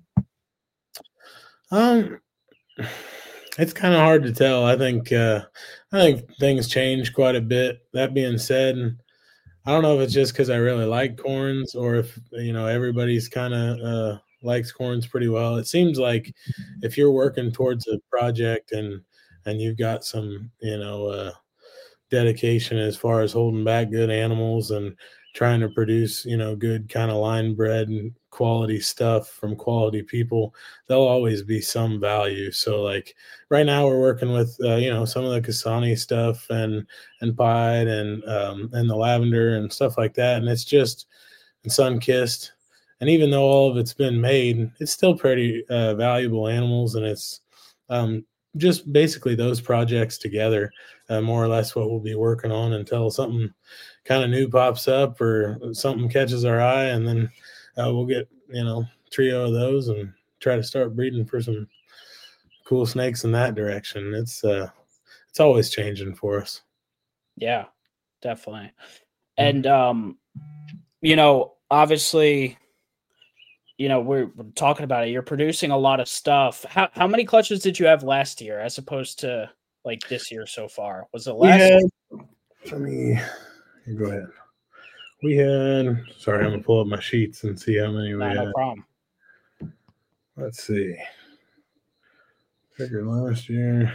Um, it's kind of hard to tell. I think uh, I think things change quite a bit. That being said, I don't know if it's just because I really like corns or if you know everybody's kind of uh, likes corns pretty well. It seems like if you're working towards a project and and you've got some you know uh, dedication as far as holding back good animals and trying to produce, you know, good kind of line bred and quality stuff from quality people, there'll always be some value. So like right now we're working with, uh, you know, some of the Kasani stuff and, and Pied and, um, and the lavender and stuff like that. And it's just sun kissed. And even though all of it's been made, it's still pretty uh, valuable animals. And it's, um, just basically those projects together, uh, more or less what we'll be working on until something kind of new pops up or something catches our eye, and then uh, we'll get you know trio of those and try to start breeding for some cool snakes in that direction. It's uh, it's always changing for us. Yeah, definitely. And um, you know, obviously, you know, we're, we're talking about it. You're producing a lot of stuff. How how many clutches did you have last year as opposed to like this year so far? Was it We less? had, let me go ahead. We had, sorry, I'm gonna pull up my sheets and see how many we Nah, no had. problem. Let's see. Figure last year.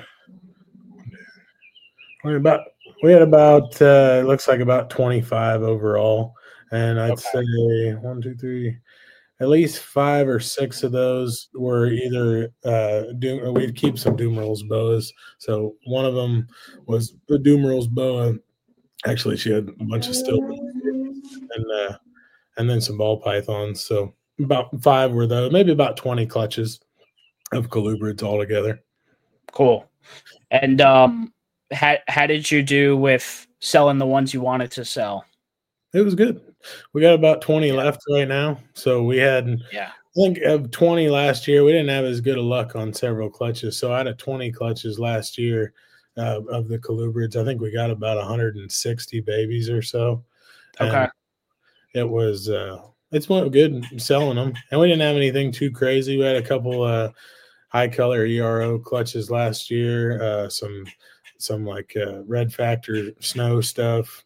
We had about we had about uh looks like about twenty-five overall. And I'd Okay. say one, two, three, at least five or six of those were either uh doom we'd keep some Dumerals boas. So one of them was the Dumerals boa. Actually, she had a bunch of still and uh and then some ball pythons. So about five were those, maybe about twenty clutches of colubrids altogether. Cool. And um, how how did you do with selling the ones you wanted to sell? It was good. We got about twenty Yeah. left right now. So we had, Yeah. I think of twenty last year. We didn't have as good a luck on several clutches. So out of twenty clutches last year uh, of the colubrids, I think we got about one hundred sixty babies or so. And Okay. it was, uh, it's went good selling them. And we didn't have anything too crazy. We had a couple uh, high color E R O clutches last year, uh, some, some like uh, red factor snow stuff.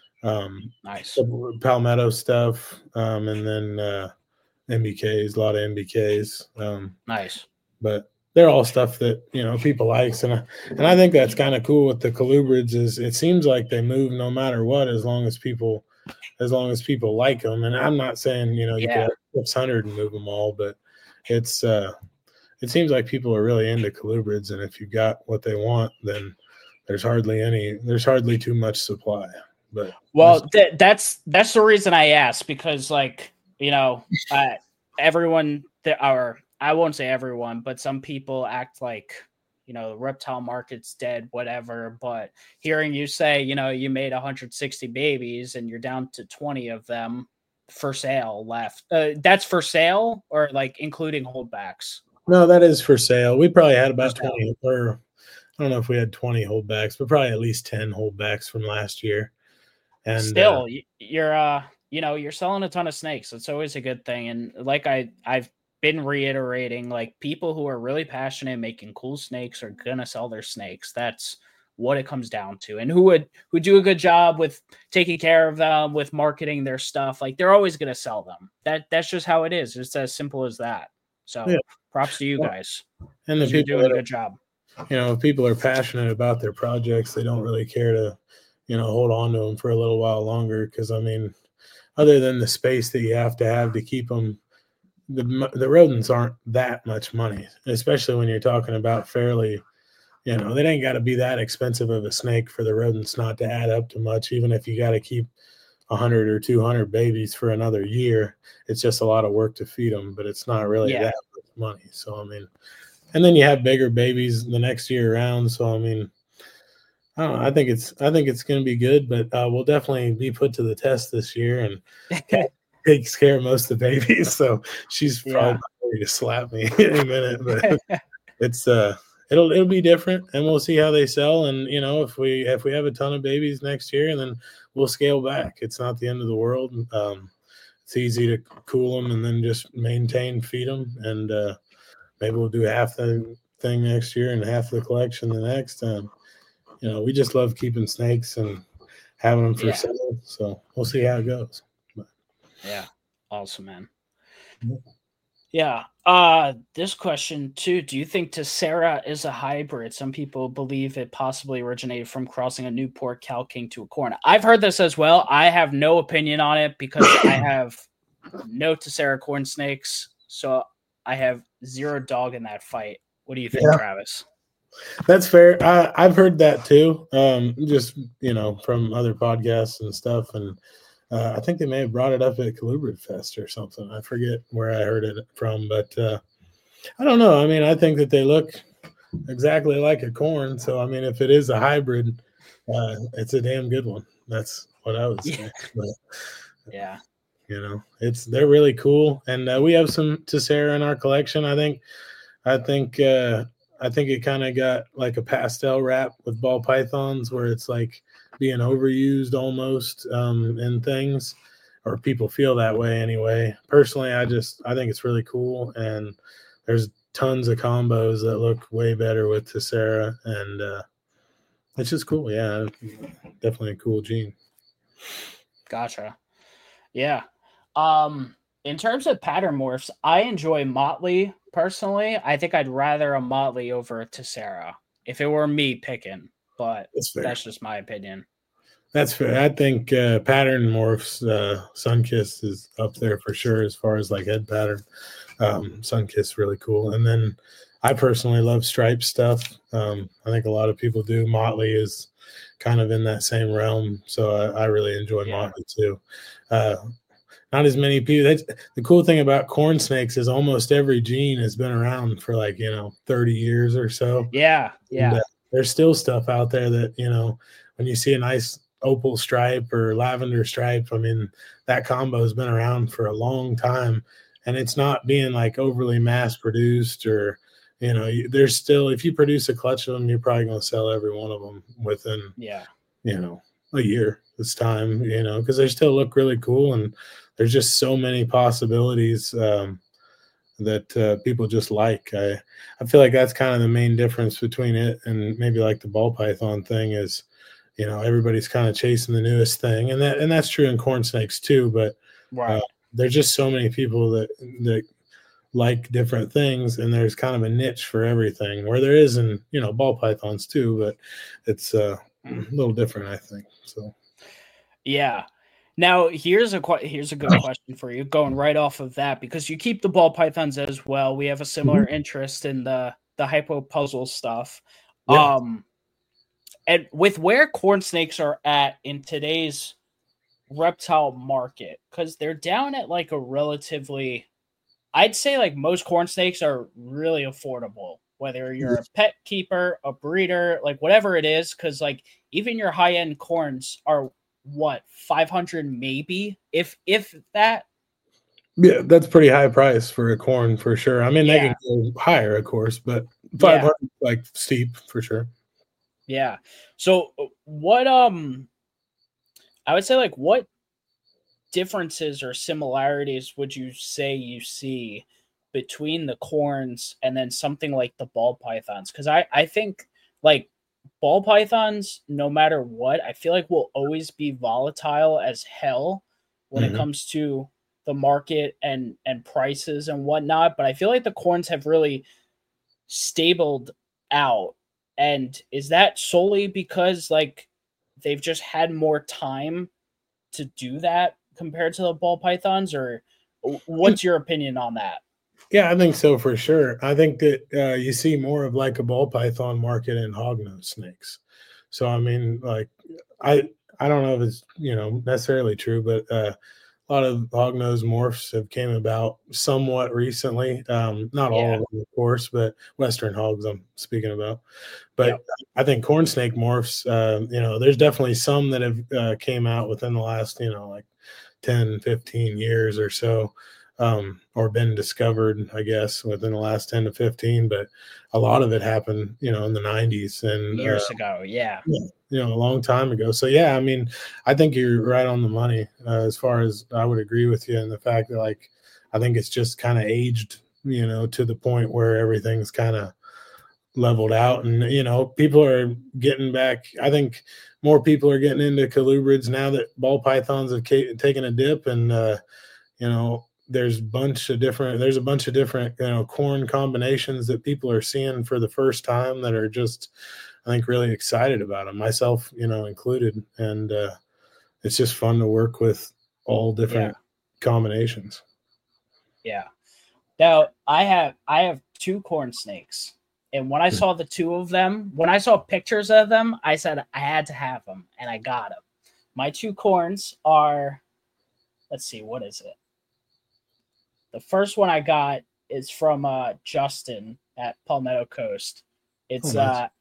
Um, Nice. Palmetto stuff, um, and then uh, M B Ks, a lot of M B Ks. Um, Nice. but they're all stuff that you know people likes, and I, and I think that's kind of cool with the colubrids. Is it seems like they move no matter what, as long as people, as long as people like them. And I'm not saying you know you Yeah. could have six hundred and move them all, but it's uh, it seems like people are really into colubrids, and if you got what they want, then there's hardly any, there's hardly too much supply. But well, th- that's that's the reason I asked, because like you know, uh, everyone that are I won't say everyone, but some people act like you know the reptile market's dead, whatever. But hearing you say you know you made one hundred sixty babies and you're down to twenty of them for sale left, uh, that's for sale or like including holdbacks? No, that is for sale. We probably had about For sale. twenty, or I don't know if we had twenty holdbacks, but probably at least ten holdbacks from last year. And Still, uh, you're uh, you know, you're selling a ton of snakes. It's always a good thing. And like I, I've been reiterating, like people who are really passionate making cool snakes are gonna sell their snakes. That's what it comes down to. And who would who do a good job with taking care of them, with marketing their stuff, like they're always gonna sell them. That that's just how it is. It's as simple as that. So yeah. props to you guys. And the You're people doing a that are, good job. you know, if people are passionate about their projects, they don't really care to, you know, hold on to them for a little while longer. Because I mean, other than the space that you have to have to keep them, the the rodents aren't that much money, especially when you're talking about fairly, you know, they ain't got to be that expensive of a snake for the rodents not to add up to much. Even if you got to keep a hundred or two hundred babies for another year, it's just a lot of work to feed them. But it's not really Yeah. that much money. So I mean, and then you have bigger babies the next year around. So I mean, I don't know. I think it's I think it's going to be good, but uh, we'll definitely be put to the test this year. And Kat takes care of most of the babies, so she's probably Yeah. ready to slap me in a minute. But it's uh it'll it'll be different, and we'll see how they sell. And you know, if we if we have a ton of babies next year, and then we'll scale back. It's not the end of the world. Um, it's easy to cool them and then just maintain, feed them, and uh, maybe we'll do half the thing next year and half the collection the next. Um, you know, we just love keeping snakes and having them for Yeah. sale. So we'll see how it goes. But, yeah, awesome, man. Yeah. Yeah. Uh, this question too. Do you think Tessera is a hybrid? Some people believe it possibly originated from crossing a Newport Cow King to a corn. I've heard this as well. I have no opinion on it because I have no Tessera corn snakes, so I have zero dog in that fight. What do you think, Yeah. Travis? That's fair. I, I've heard that too. Um, just you know, from other podcasts and stuff, and uh, I think they may have brought it up at Colubrid Fest or something. I forget where I heard it from, but uh, I don't know. I mean, I think that they look exactly like a corn. So I mean, if it is a hybrid, uh, it's a damn good one. That's what I would say. Yeah. But, Yeah. you know, it's they're really cool, and uh, we have some Tessera in our collection. I think. I think. Uh, I think it kind of got like a pastel wrap with ball pythons where it's like being overused almost um, in things, or people feel that way anyway. Personally, I just I think it's really cool, and there's tons of combos that look way better with Tessera, and uh, it's just cool. Yeah, definitely a cool gene. Gotcha. Yeah. Um, in terms of pattern morphs, I enjoy Motley personally. I think I'd rather a Motley over a Tessera if it were me picking, but That's fair. that's just my opinion. That's fair. I think uh, pattern morphs, uh, Sunkist is up there for sure as far as like head pattern. Um, Sunkist really cool. And then I personally love stripe stuff. Um, I think a lot of people do. Motley is kind of in that same realm, so I, I really enjoy Yeah. Motley too. Uh, not as many people. That's, the cool thing about corn snakes is almost every gene has been around for like, you know, thirty years or so. Yeah. Yeah. And, uh, there's still stuff out there that, you know, when you see a nice opal stripe or lavender stripe, I mean, that combo has been around for a long time, and it's not being like overly mass produced, or, you know, there's still, if you produce a clutch of them, you're probably going to sell every one of them within, Yeah. you know, a year this time, you know, because they still look really cool, and there's just so many possibilities um, that uh, people just like. I, I feel like that's kind of the main difference between it and maybe like the ball python thing is, you know, everybody's kind of chasing the newest thing, and that and that's true in corn snakes too. But Right. uh, there's just so many people that that like different things, and there's kind of a niche for everything. Where there is in, you know, ball pythons too, but it's uh, a little different, I think. So Yeah. Now here's a que- here's a good question for you, going right off of that, because you keep the ball pythons as well. We have a similar Mhm. interest in the the hypo puzzle stuff. Yeah. Um, and with where corn snakes are at in today's reptile market, because they're down at like a relatively, I'd say like most corn snakes are really affordable, whether you're a pet keeper, a breeder, like whatever it is, because like even your high end corns are what, five hundred maybe, if if that. Yeah, that's pretty high price for a corn for sure. I mean, they Yeah. can go higher, of course, but Yeah. five hundred like steep for sure. Yeah. So what um I would say like what differences or similarities would you say you see between the corns and then something like the ball pythons? Because I, I think like ball pythons, no matter what, I feel like will always be volatile as hell when Mhm. it comes to the market and and prices and whatnot. But I feel like the corns have really stabled out. And is that solely because like they've just had more time to do that compared to the ball pythons, or what's your opinion on that? Yeah, I think so for sure. I think that uh, you see more of like a ball python market in hognose snakes. So I mean, like I I don't know if it's, you know, necessarily true, but uh, a lot of hognose morphs have came about somewhat recently. Um, not all Yeah. of them, of course, but Western hogs I'm speaking about. But Yep. I think corn snake morphs, uh, you know, there's definitely some that have uh, came out within the last, you know, like ten, fifteen years or so. um, or been discovered, I guess, within the last ten to fifteen. But a lot of it happened, you know, in the nineties and years uh, ago. Yeah. you know, a long time ago. So yeah, I mean, I think you're right on the money uh, as far as I would agree with you in the fact that, like, I think it's just kind of aged, you know, to the point where everything's kind of leveled out, and you know, people are getting back. I think more people are getting into colubrids now that ball pythons have ca- taken a dip, and uh, you know, there's a bunch of different there's a bunch of different you know corn combinations that people are seeing for the first time that are just, I think, really excited about them, myself, you know, included. And uh, it's just fun to work with all different Yeah. combinations. Yeah. Now I have I have two corn snakes, and when I saw the two of them, when I saw pictures of them, I said I had to have them, and I got them. My two corns are, let's see, what is it? The first one I got is from uh, Justin at Palmetto Coast. It's Oh, nice. uh,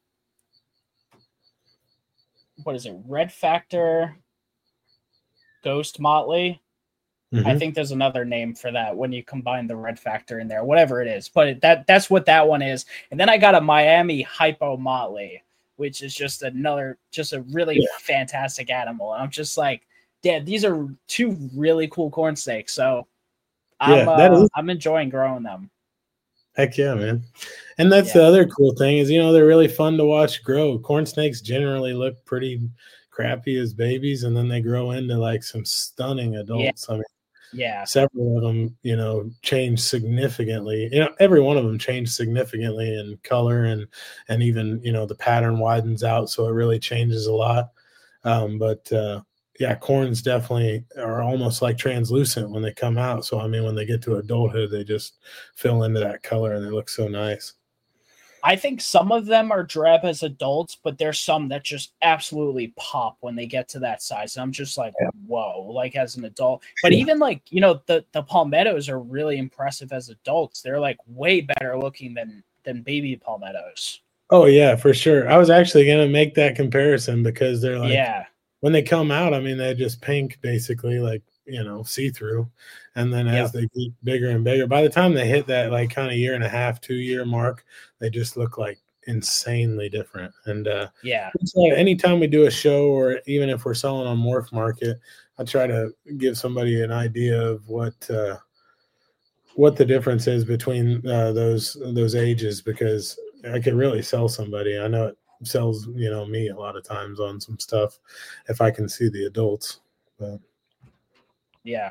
what is it? Red Factor Ghost Motley. Mm-hmm. I think there's another name for that when you combine the Red Factor in there, whatever it is. But that that's what that one is. And then I got a Miami Hypo Motley, which is just another, just a really yeah. fantastic animal. And I'm just like, Dad, these are two really cool corn snakes. So I'm yeah, uh, I'm enjoying growing them. Heck yeah, man. And that's yeah. the other cool thing is, you know, they're really fun to watch grow. Corn snakes generally look pretty crappy as babies, and then they grow into like some stunning adults. Yeah. I mean, yeah, several of them, you know, change significantly. You know, every one of them changed significantly in color, and and even, you know, the pattern widens out, so it really changes a lot. Um, but uh, yeah, corns definitely are almost like translucent when they come out. So I mean, when they get to adulthood, they just fill into that color, and they look so nice. I think some of them are drab as adults, but there's some that just absolutely pop when they get to that size. And I'm just like, yeah. whoa, like as an adult. But yeah. even like, you know, the, the palmettos are really impressive as adults. They're like way better looking than than baby palmettos. Oh, yeah, for sure. I was actually going to make that comparison because they're like, yeah. when they come out, I mean, they're just pink, basically, like, you know, see-through. And then as yep. they get bigger and bigger, by the time they hit that like kind of year and a half, two year mark, they just look like insanely different. And uh, yeah, so anytime we do a show, or even if we're selling on Morph Market, I try to give somebody an idea of what uh, what the difference is between uh, those those ages, because I could really sell somebody. I know it sells, you know, me a lot of times on some stuff if I can see the adults. But. Yeah.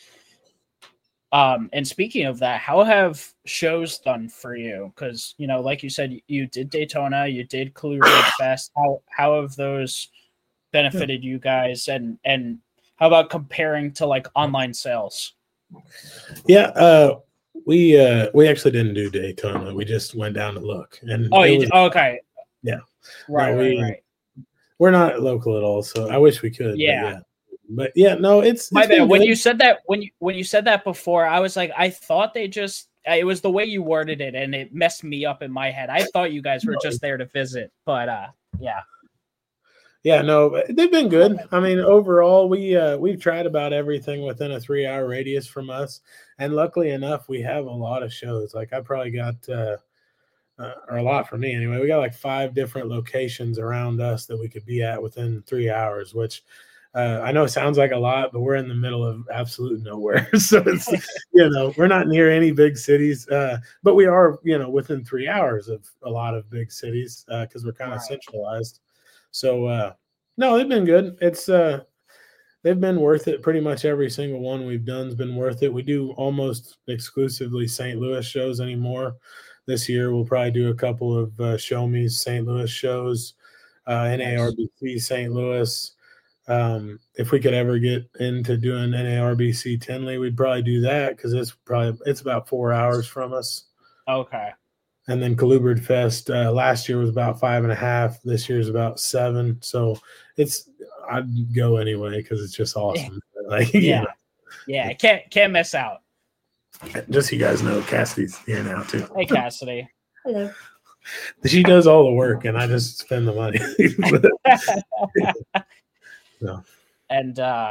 Um, and speaking of that, how have shows done for you? Because, you know, like you said, you did Daytona, you did Colubrid Fest. How how have those benefited yeah. you guys? And and how about comparing to like online sales? Yeah, uh, we uh, we actually didn't do Daytona. We just went down to look. And oh, you was, did? Oh, okay. Yeah. Right, no, right, we, right. We're not local at all, so I wish we could. Yeah. But yeah. But yeah, no, it's, my it's bad. When you said that, when you when you said that before, I was like, I thought they just, it was the way you worded it, and it messed me up in my head. I thought you guys were just there to visit, but uh, yeah, yeah, no, they've been good. I mean, overall, we uh, we've tried about everything within a three hour radius from us, and luckily enough, we have a lot of shows. Like I probably got. Uh, Uh, or a lot for me anyway. We got like five different locations around us that we could be at within three hours, which uh, I know sounds like a lot, but we're in the middle of absolute nowhere. So it's, you know, we're not near any big cities, uh, but we are, you know, within three hours of a lot of big cities because uh, we're kind of right. centralized. So uh, no, they've been good. It's uh, they've been worth it. Pretty much every single one we've done has been worth it. We do almost exclusively Saint Louis shows anymore. This year, we'll probably do a couple of uh, Show Me's Saint Louis shows, uh, N A R B C Saint Louis. Um, if we could ever get into doing N A R B C Tinley, we'd probably do that because it's probably it's about four hours from us. Okay. And then Colubrid Fest uh, last year was about five and a half. This year's about seven. So it's I'd go anyway because it's just awesome. Like, yeah, you know, yeah, can't can't miss out. Just so you guys know, Cassidy's here now too. Hey, Cassidy. Hello. She does all the work, and I just spend the money. So. And uh,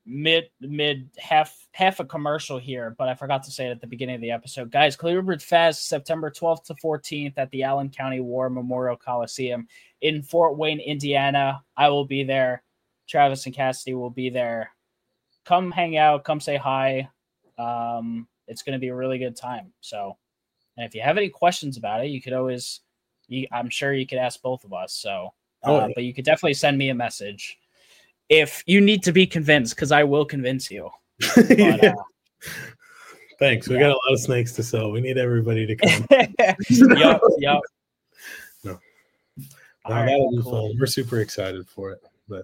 mid mid half half a commercial here, but I forgot to say it at the beginning of the episode. Guys, Kluber Fest, September twelfth to fourteenth at the Allen County War Memorial Coliseum in Fort Wayne, Indiana. I will be there. Travis and Cassidy will be there. Come hang out, come say hi. Um, it's going to be a really good time. So, and if you have any questions about it, you could always, you, I'm sure you could ask both of us. So, uh, oh, yeah. But you could definitely send me a message if you need to be convinced, because I will convince you. But, yeah. uh, Thanks. We yeah. got a lot of snakes to sell. We need everybody to come. Yep, yep. No, no right, that'll be cool. Fun. We're super excited for it. But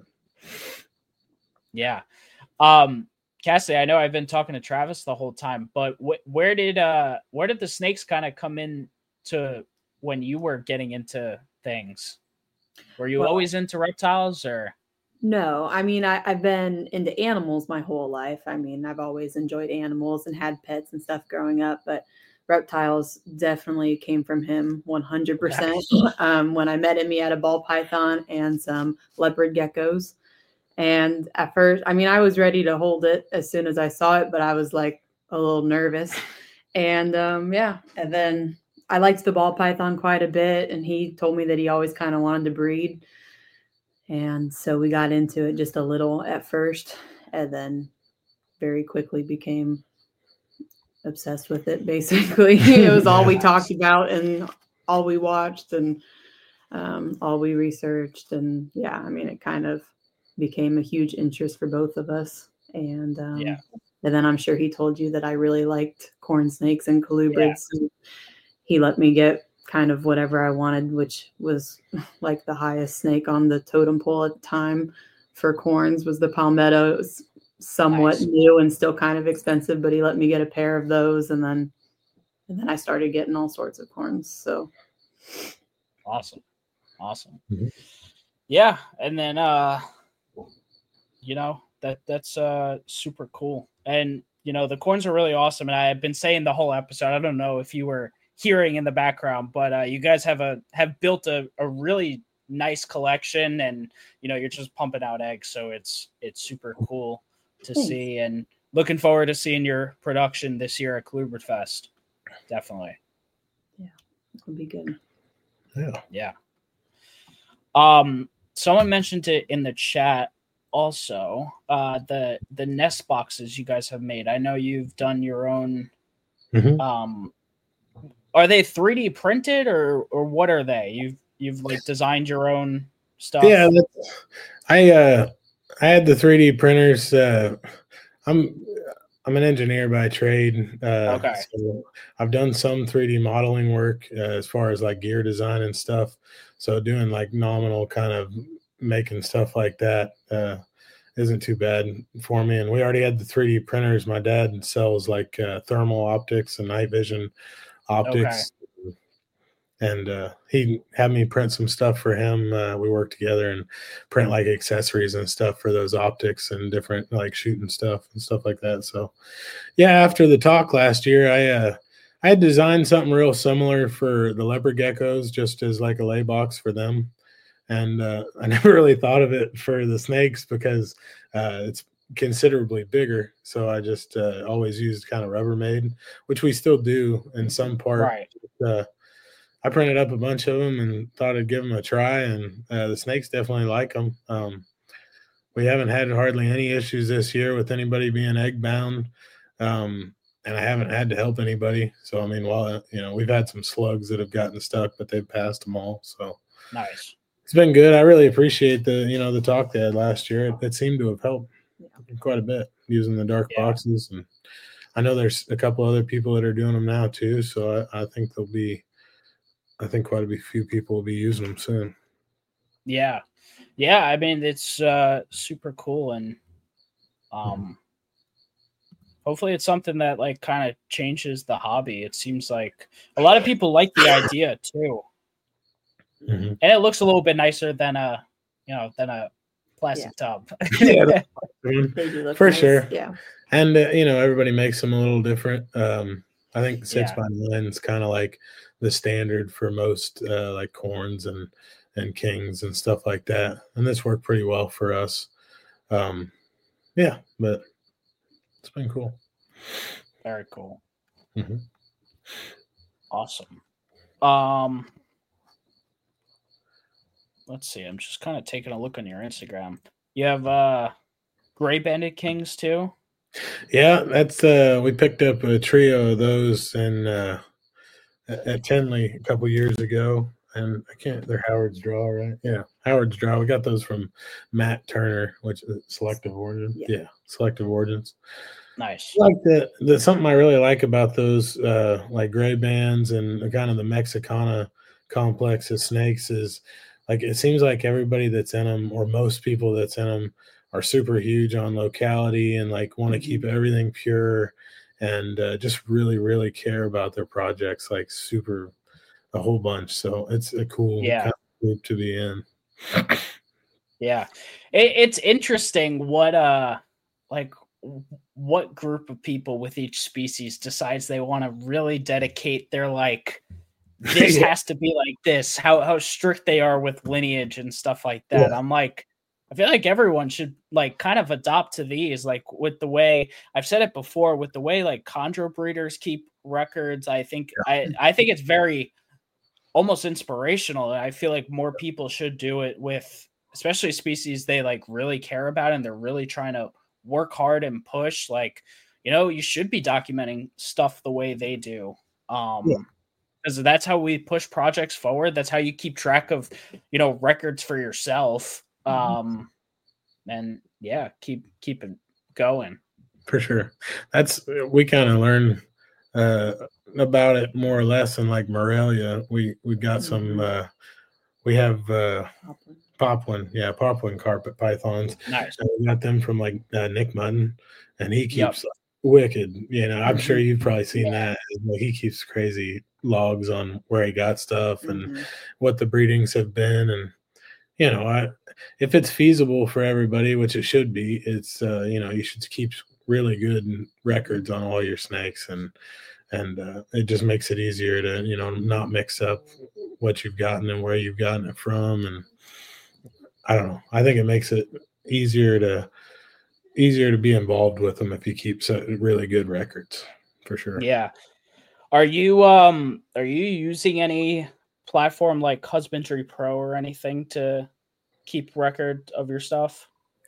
yeah, um, Cassie, I know I've been talking to Travis the whole time, but wh- where did uh where did the snakes kind of come in to when you were getting into things? Were you well, always into reptiles or? No, I mean, I, I've been into animals my whole life. I mean, I've always enjoyed animals and had pets and stuff growing up, but reptiles definitely came from him one hundred percent. Um, when I met him, he had a ball python and some leopard geckos. And at first, I mean, I was ready to hold it as soon as I saw it, but I was like a little nervous. And um, yeah, and then I liked the ball python quite a bit. And he told me that he always kind of wanted to breed. And so we got into it just a little at first, and then very quickly became obsessed with it, basically. It was all we talked about and all we watched and um, all we researched. And yeah, I mean, it kind of became a huge interest for both of us. And um, yeah. and then I'm sure he told you that I really liked corn snakes and colubrids. Yeah. And he let me get kind of whatever I wanted, which was like the highest snake on the totem pole at the time for corns was the palmetto. It was somewhat nice. New and still kind of expensive, but he let me get a pair of those. And then, and then I started getting all sorts of corns. So awesome. Awesome. Mm-hmm. Yeah. And then, uh, you know, that that's uh, super cool. And, you know, the corns are really awesome. And I have been saying the whole episode, I don't know if you were hearing in the background, but uh, you guys have a have built a, a really nice collection, and you know you're just pumping out eggs, so it's it's super cool to Thanks. see, and looking forward to seeing your production this year at Kluber Fest. Definitely, yeah, it'll be good. Yeah, yeah. Um, someone mentioned it in the chat. Also, uh, the the nest boxes you guys have made. I know you've done your own. Mm-hmm. Um, Are they three D printed or or what are they? You've you've like designed your own stuff. Yeah, I uh I had the three D printers. Uh, I'm I'm an engineer by trade. Uh, okay. So I've done some three D modeling work uh, as far as like gear design and stuff. So doing like nominal kind of making stuff like that uh, isn't too bad for me. And we already had the three D printers. My dad sells like uh, thermal optics and night vision optics, okay. and uh, he had me print some stuff for him. Uh, we worked together and print like accessories and stuff for those optics and different like shooting stuff and stuff like that. So, yeah, after the talk last year, I uh, I had designed something real similar for the leopard geckos, just as like a lay box for them, and uh, I never really thought of it for the snakes because uh, it's considerably bigger, so I just uh, always used kind of Rubbermaid, which we still do in some part. Right. Uh, I printed up a bunch of them and thought I'd give them a try, and uh, the snakes definitely like them. Um, we haven't had hardly any issues this year with anybody being egg bound, um, and I haven't had to help anybody. So I mean, well, you know, we've had some slugs that have gotten stuck, but they've passed them all. So nice. It's been good. I really appreciate the you know the talk they had last year. It, it seemed to have helped quite a bit using the dark yeah. boxes, and I know there's a couple other people that are doing them now too, so I, I think there'll be I think quite a few people will be using them soon. Yeah yeah I mean it's uh super cool, and um mm-hmm. hopefully it's something that like kind of changes the hobby. It seems like a lot of people like the idea too, mm-hmm. and it looks a little bit nicer than a you know than a plastic yeah. tub. Yeah, for nice. Sure. Yeah. And, uh, you know, everybody makes them a little different. Um, I think the six yeah. by nine is kind of like the standard for most uh, like corns and, and kings and stuff like that. And this worked pretty well for us. Um, Yeah, but it's been cool. Very cool. Mm-hmm. Awesome. Um, let's see. I'm just kind of taking a look on your Instagram. You have uh, Gray Banded Kings too. Yeah, that's uh, we picked up a trio of those and uh, at Tenley a couple years ago, and I can't. They're Howard's Draw, right? Yeah, Howard's Draw. We got those from Matt Turner, which is Selective Origin. Yeah, yeah Selective Origins. Nice. Like the, the something I really like about those, uh, like gray bands and kind of the Mexicana complex of snakes is, like, it seems like everybody that's in them, or most people that's in them, are super huge on locality and like want to mm-hmm. keep everything pure and uh, just really, really care about their projects, like super, a whole bunch. So it's a cool yeah. kind of group to be in. Yeah, it, it's interesting what uh, like. what group of people with each species decides they want to really dedicate their like this yeah. has to be like this, how how strict they are with lineage and stuff like that. Yeah. I'm like, I feel like everyone should like kind of adopt to these, like with the way I've said it before, with the way like chondro breeders keep records. I think yeah. I, I think it's very almost inspirational. I feel like more people should do it with especially species they like really care about and they're really trying to work hard and push. Like, you know, you should be documenting stuff the way they do. Um, yeah. Because that's how we push projects forward. That's how you keep track of, you know, records for yourself. Um, and yeah, keep keep it going. For sure. That's we kind of learn uh, about it more or less in like Morelia. We we got mm-hmm. some. Uh, we have. Uh, Poplin, yeah, Poplin carpet pythons. Nice. And we got them from like uh, Nick Mutton, and he keeps yep. wicked. You know, I'm mm-hmm. sure you've probably seen yeah. that. He keeps crazy logs on where he got stuff mm-hmm. and what the breedings have been. And you know, I, if it's feasible for everybody, which it should be, it's uh, you know, you should keep really good records on all your snakes, and and uh, it just makes it easier to you know not mix up what you've gotten and where you've gotten it from. And I don't know. I think it makes it easier to easier to be involved with them if you keep really good records, for sure. Yeah. Are you um are you using any platform like Husbandry Pro or anything to keep record of your stuff?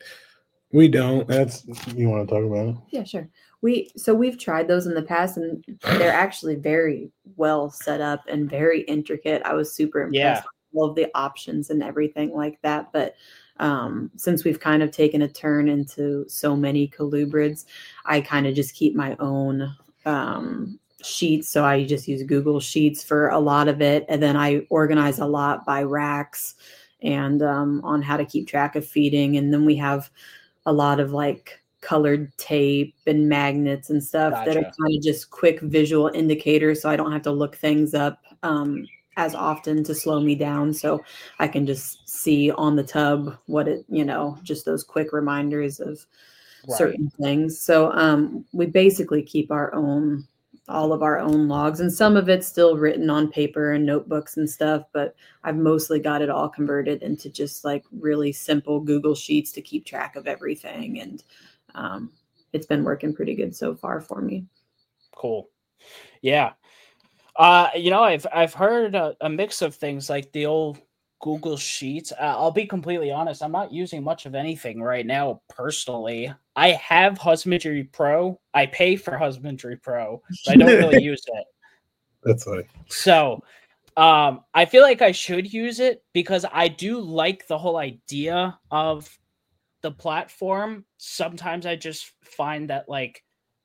We don't. That's you want to talk about it? Yeah, sure. We so we've tried those in the past, and they're actually very well set up and very intricate. I was super impressed. Yeah. All of the options and everything like that. But um, since we've kind of taken a turn into so many colubrids, I kind of just keep my own um, sheets. So I just use Google Sheets for a lot of it. And then I organize a lot by racks and um, on how to keep track of feeding. And then we have a lot of like colored tape and magnets and stuff gotcha. That are kind of just quick visual indicators. So I don't have to look things up um, as often to slow me down. So I can just see on the tub what it, you know, just those quick reminders of right. certain things. So um, we basically keep our own, all of our own logs, and some of it's still written on paper and notebooks and stuff, but I've mostly got it all converted into just like really simple Google Sheets to keep track of everything. And um, it's been working pretty good so far for me. Cool. Yeah. Uh, you know, I've I've heard a, a mix of things like the old Google Sheets. Uh, I'll be completely honest. I'm not using much of anything right now personally. I have Husbandry Pro. I pay for Husbandry Pro, but I don't really use it. That's right. So um, I feel like I should use it because I do like the whole idea of the platform. Sometimes I just find that like,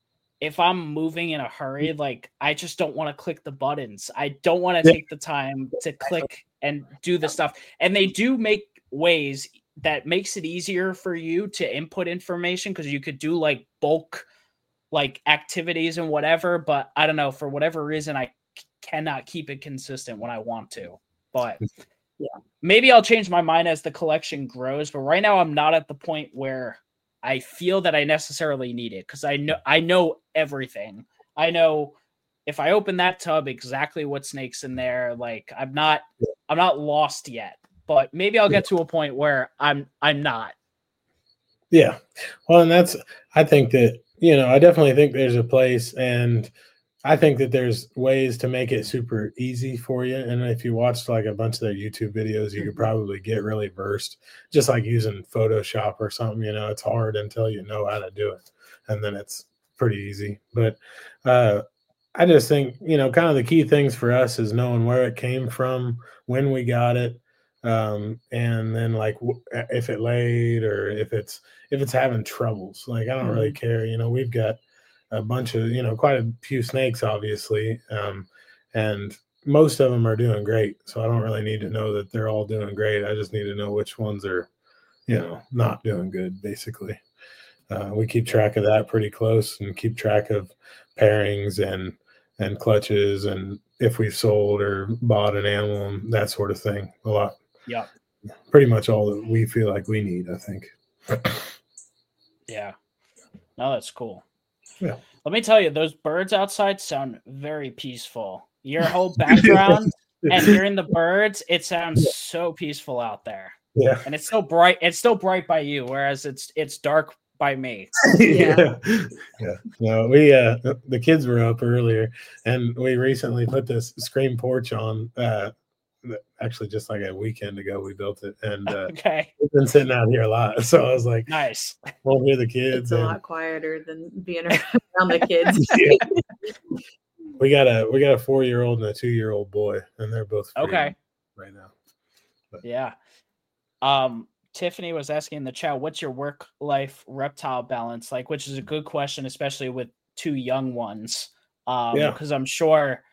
if I'm moving in a hurry, like I just don't want to click the buttons. I don't want to take the time to click and do the stuff. And they do make ways that makes it easier for you to input information because you could do like bulk like activities and whatever. But I don't know, for whatever reason, I c- cannot keep it consistent when I want to. But yeah, maybe I'll change my mind as the collection grows. But right now I'm not at the point where I feel that I necessarily need it because I know I know everything. I know if I open that tub exactly what snake's in there. Like I'm not I'm not lost yet, but maybe I'll get to a point where I'm I'm not. Yeah. Well, and that's, I think that, you know, I definitely think there's a place, and I think that there's ways to make it super easy for you. And if you watched like a bunch of their YouTube videos, you Mm-hmm. could probably get really versed, just like using Photoshop or something. You know, it's hard until you know how to do it. And then it's pretty easy. But uh, I just think, you know, kind of the key things for us is knowing where it came from, when we got it, um, and then like w- if it laid or if it's if it's having troubles. Like I don't Mm-hmm. really care. You know, we've got a bunch of, you know, quite a few snakes, obviously, um, and most of them are doing great. So I don't really need to know that they're all doing great. I just need to know which ones are, you know, not doing good, basically. Uh, we keep track of that pretty close, and keep track of pairings and and clutches, and if we've sold or bought an animal and that sort of thing. A lot. Yeah. Pretty much all that we feel like we need, I think. Yeah. No, that's cool. Yeah. Let me tell you, those birds outside sound very peaceful. Your whole background and hearing the birds, it sounds Yeah. so peaceful out there. Yeah. And it's so bright. It's still bright by you, whereas it's it's dark by me. Yeah. Yeah. No, we uh the kids were up earlier, and we recently put this screen porch on, uh actually just like a weekend ago we built it, and uh Okay. we've been sitting out here a lot. So I was like, Nice. we'll hear the kids. It's a and, lot quieter than being around the kids. yeah. We got a we got a four year old and a two year old boy, and they're both free Okay. right now. Yeah. Um, Tiffany was asking in the chat, what's your work life reptile balance like? Which is a good question, especially with two young ones. Um, Yeah. because I'm sure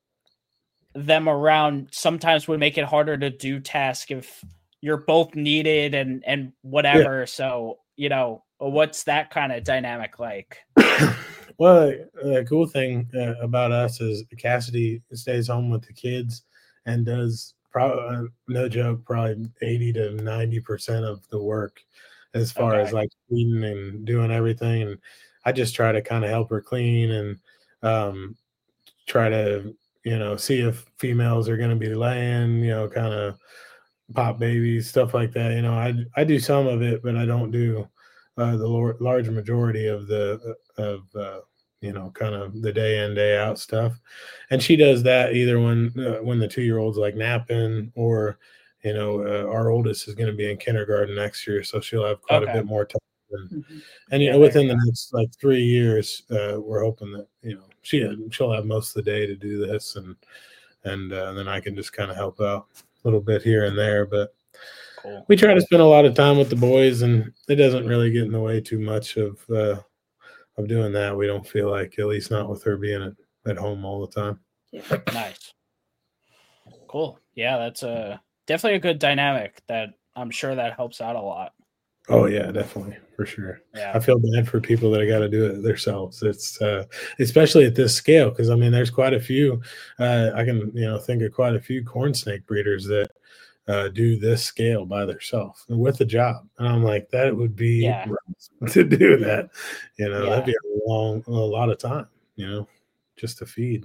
them around sometimes would make it harder to do tasks if you're both needed and and whatever. So, you know, what's that kind of dynamic like? Well, the cool thing uh, about us is Cassidy stays home with the kids and does, pro- uh, no joke, probably eighty to ninety percent of the work as far Okay. as like feeding and doing everything. And I just try to kind of help her clean and um, try to, you know, see if females are going to be laying, you know, kind of pop babies, stuff like that. You know, I, I do some of it, but I don't do uh, the lor- large majority of the, of, uh, you know, kind of the day in, day out stuff. And she does that either when, uh, when the two-year-old's like napping, or, you know, uh, our oldest is going to be in kindergarten next year. So she'll have quite Okay. a bit more time. And, Mhm. and you Yeah, know, there within you the go. next like three years, uh, we're hoping that, you know, she, she'll have most of the day to do this, and, and uh, then I can just kind of help out a little bit here and there. But Cool. we try to spend a lot of time with the boys, and it doesn't really get in the way too much of uh, of doing that. We don't feel like, at least not with her being at, at home all the time. Yeah. Nice. Cool. Yeah, that's a definitely a good dynamic that I'm sure that helps out a lot. Oh yeah, definitely, for sure. Yeah. I feel bad for people that got to do it themselves. It's uh, especially at this scale, because I mean, there's quite a few. Uh, I can, you know, think of quite a few corn snake breeders that uh, do this scale by themselves with a job, and I'm like, that would be Yeah. rough to do that. You know, Yeah. that'd be a long, a lot of time. You know, just to feed.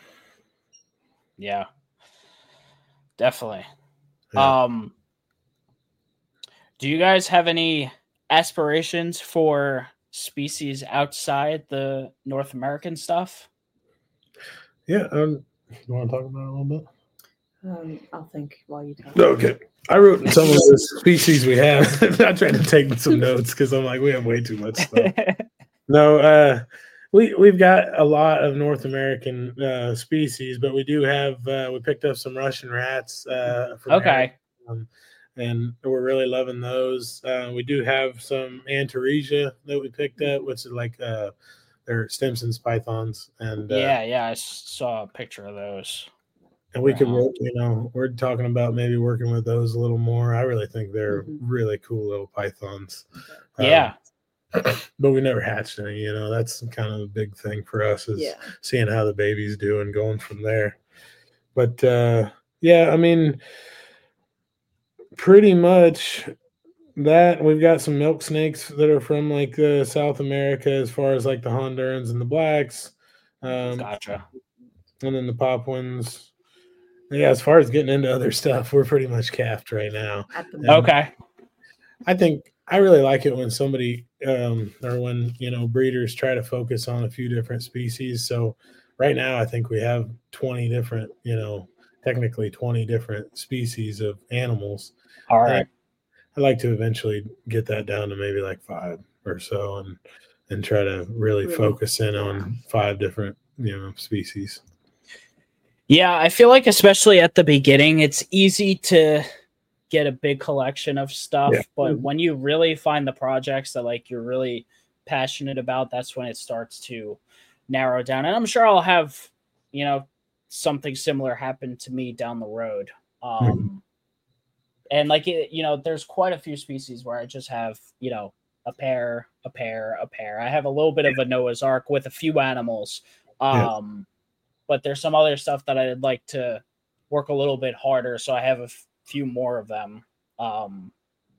Yeah. Definitely. Yeah. Um do you guys have any aspirations for species outside the North American stuff? Yeah. Um, you want to talk about it a little bit? Um, I'll think while you talk. Okay. I wrote some of the species we have. I tried to take some notes because I'm like, we have way too much stuff. No, uh, we we've got a lot of North American uh, species, but we do have uh, we picked up some Russian rats. Uh, from Okay. um, and we're really loving those. Uh, we do have some Antaresia that we picked up, which is like uh, they're Stimson's pythons, and uh, Yeah, yeah, I s- saw a picture of those. and we could Wow. work. You know, we're talking about maybe working with those a little more. I really think they're Mhm. really cool little pythons. Um, Yeah. but we never hatched any. You know, that's kind of a big thing for us, is Yeah. seeing how the babies do and going from there. But uh, yeah, I mean, pretty much that. We've got some milk snakes that are from like uh, South America, as far as like the Hondurans and the blacks, um, Gotcha. and then the Papuans. Yeah, as far as getting into other stuff, we're pretty much capped right now. At the And moment. Okay. I think I really like it when somebody um, or when, you know, breeders try to focus on a few different species. So right now, I think we have twenty different, you know, technically twenty different species of animals. All And I, right. I'd like to eventually get that down to maybe like five or so, and and try to really, really focus in yeah. on five different, you know, species. Yeah, I feel like especially at the beginning, it's easy to get a big collection of stuff, yeah. but mm-hmm. when you really find the projects that like you're really passionate about, that's when it starts to narrow down. And I'm sure I'll have, you know, something similar happen to me down the road. Um, mm-hmm. And like, it, you know, there's quite a few species where I just have, you know, a pair, a pair, a pair. I have a little bit of a Noah's Ark with a few animals. Um, yeah. But there's some other stuff that I'd like to work a little bit harder. So I have a f- few more of them. Um,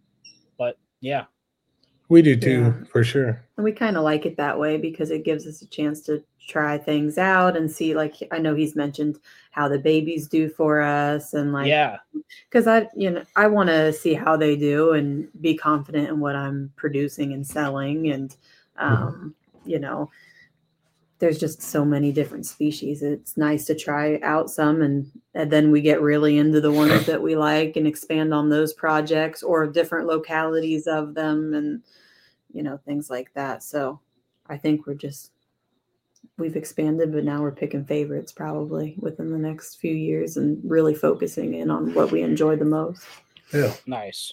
but yeah. We do too, yeah. for sure. And we kind of like it that way because it gives us a chance to try things out and see, like, I know he's mentioned how the babies do for us, and like, yeah, because I, you know, I want to see how they do and be confident in what I'm producing and selling. And, um, mm-hmm. you know, there's just so many different species. It's nice to try out some, and, and then we get really into the ones that we like and expand on those projects or different localities of them, and, you know, things like that. So I think we're just, we've expanded, but now we're picking favorites probably within the next few years and really focusing in on what we enjoy the most. Yeah. Nice.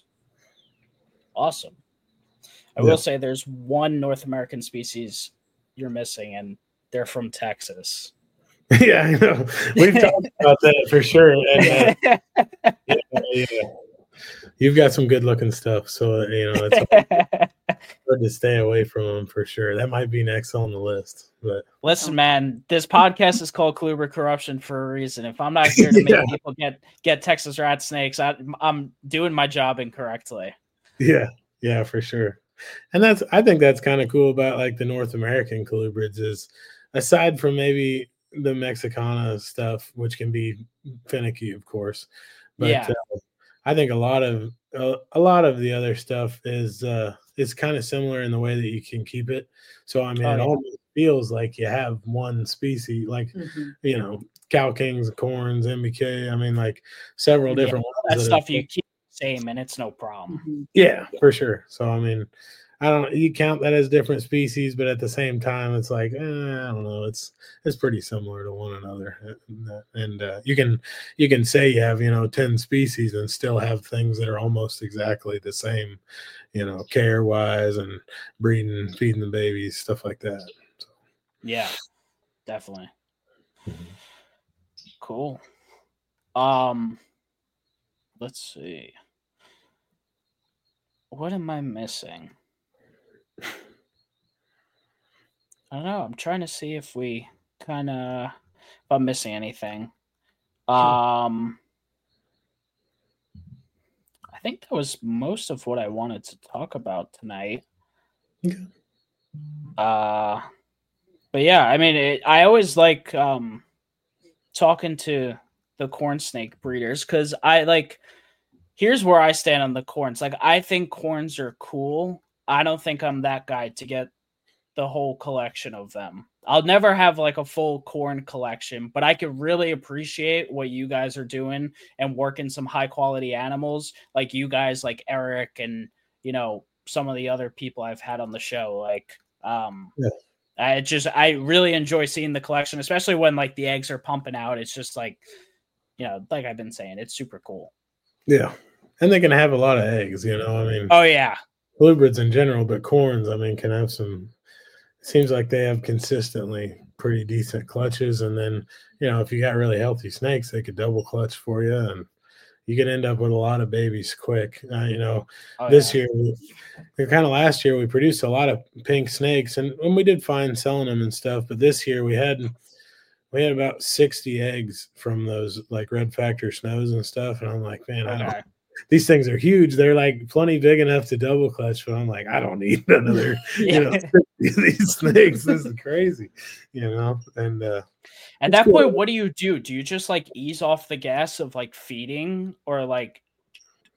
Awesome. I yeah. will say there's one North American species you're missing, and they're from Texas. Yeah, I know. We've talked about that for sure. And, uh, yeah, yeah. You've got some good looking stuff. So, you know, it's good to stay away from them for sure. That might be next on the list. But listen, man, this podcast is called Kluber Corruption for a reason. If I'm not here to yeah. make people get, get Texas rat snakes, I, I'm doing my job incorrectly. Yeah, yeah, for sure. And that's, I think that's kind of cool about like the North American colubrids is, aside from maybe the Mexicana stuff, which can be finicky, of course. But yeah. uh, I think a lot of uh, a lot of the other stuff is uh, is kind of similar in the way that you can keep it. So I mean, oh, it yeah. almost feels like you have one species, like mm-hmm. you know, Cow Kings, Corns, M B K. I mean, like several different yeah, ones. That stuff you keep the same, and it's no problem. Mm-hmm. Yeah, for sure. So I mean, I don't. You count that as different species, but at the same time, it's like eh, I don't know. It's it's pretty similar to one another, and uh, you can you can say you have you know ten species and still have things that are almost exactly the same, you know, care wise and breeding, feeding the babies, stuff like that. So. Yeah, definitely. Mm-hmm. Cool. Um, let's see. What am I missing? I don't know. I'm trying to see if we kind of, if I'm missing anything. Um, I think that was most of what I wanted to talk about tonight. Okay. Uh, but yeah, I mean, it, I always like um talking to the corn snake breeders because I like. Here's where I stand on the corns. Like, I think corns are cool. I don't think I'm that guy to get the whole collection of them. I'll never have like a full corn collection, but I could really appreciate what you guys are doing and working some high quality animals like you guys, like Eric and, you know, some of the other people I've had on the show. Like, um, yeah. I just, I really enjoy seeing the collection, especially when like the eggs are pumping out. It's just like, you know, like I've been saying, it's super cool. Yeah. And they can have a lot of eggs, you know, I mean, oh yeah. Bluebirds in general, but corns, I mean, can have some, it seems like they have consistently pretty decent clutches. And then, you know, if you got really healthy snakes, they could double clutch for you. And you can end up with a lot of babies quick. Uh, you know, oh, this yeah. year, we, kind of last year, we produced a lot of pink snakes and, and we did fine selling them and stuff. But this year we had, we had about sixty eggs from those like Red Factor snows and stuff. And I'm like, man, okay. I don't, these things are huge. They're like plenty big enough to double clutch, but I'm like, I don't need another, yeah. you know, these snakes. This is crazy, you know? And, uh, at that cool. point, what do you do? Do you just like ease off the gas of like feeding or like,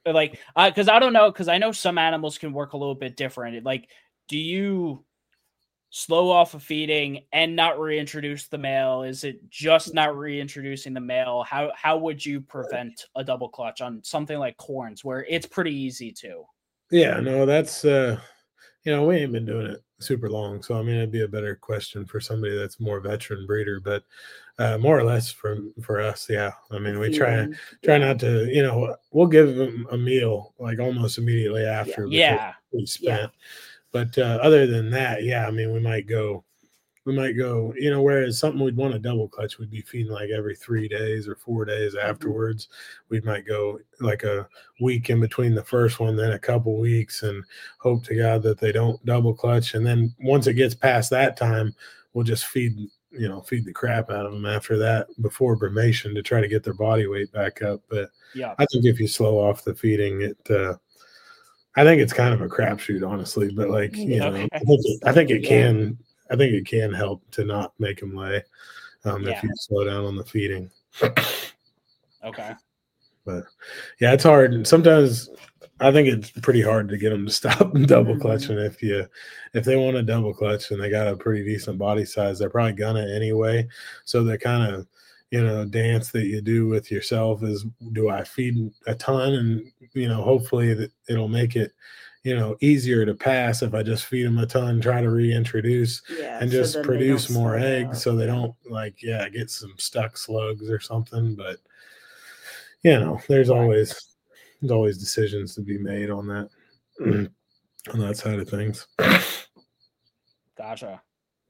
like, because uh, I don't know, because I know some animals can work a little bit different. Like, do you slow off of feeding and not reintroduce the male? Is it just not reintroducing the male? How how would you prevent a double clutch on something like corns, where it's pretty easy to? Yeah, no, that's uh, you know, we ain't been doing it super long, so I mean, it'd be a better question for somebody that's more veteran breeder, but uh, more or less for for us, yeah. I mean, we try try yeah. not to, you know, we'll give them a meal like almost immediately after, yeah, we spent. Yeah. But uh, other than that, yeah, I mean, we might go, we might go, you know, whereas something we'd want to double clutch would be feeding like every three days or four days afterwards. Mm-hmm. We might go like a week in between the first one, then a couple weeks, and hope to God that they don't double clutch. And then once it gets past that time, we'll just feed, you know, feed the crap out of them after that before brumation to try to get their body weight back up. But yeah, I think if you slow off the feeding, it, uh, I think it's kind of a crapshoot, honestly, but like, you know, I think it, I think it can, I think it can help to not make them lay um, yeah. if you slow down on the feeding. Okay. But yeah, it's hard. And sometimes I think it's pretty hard to get them to stop double clutching. Mm-hmm. If you, if they want to double clutch and they got a pretty decent body size, they're probably gonna anyway. So they kind of, you know, dance that you do with yourself is, do I feed a ton? And, you know, hopefully that it'll make it, you know, easier to pass if I just feed them a ton, try to reintroduce yeah, and just so produce more eggs so they don't like, yeah, get some stuck slugs or something. But, you know, there's right. always, there's always decisions to be made on that, on that side of things. Gotcha.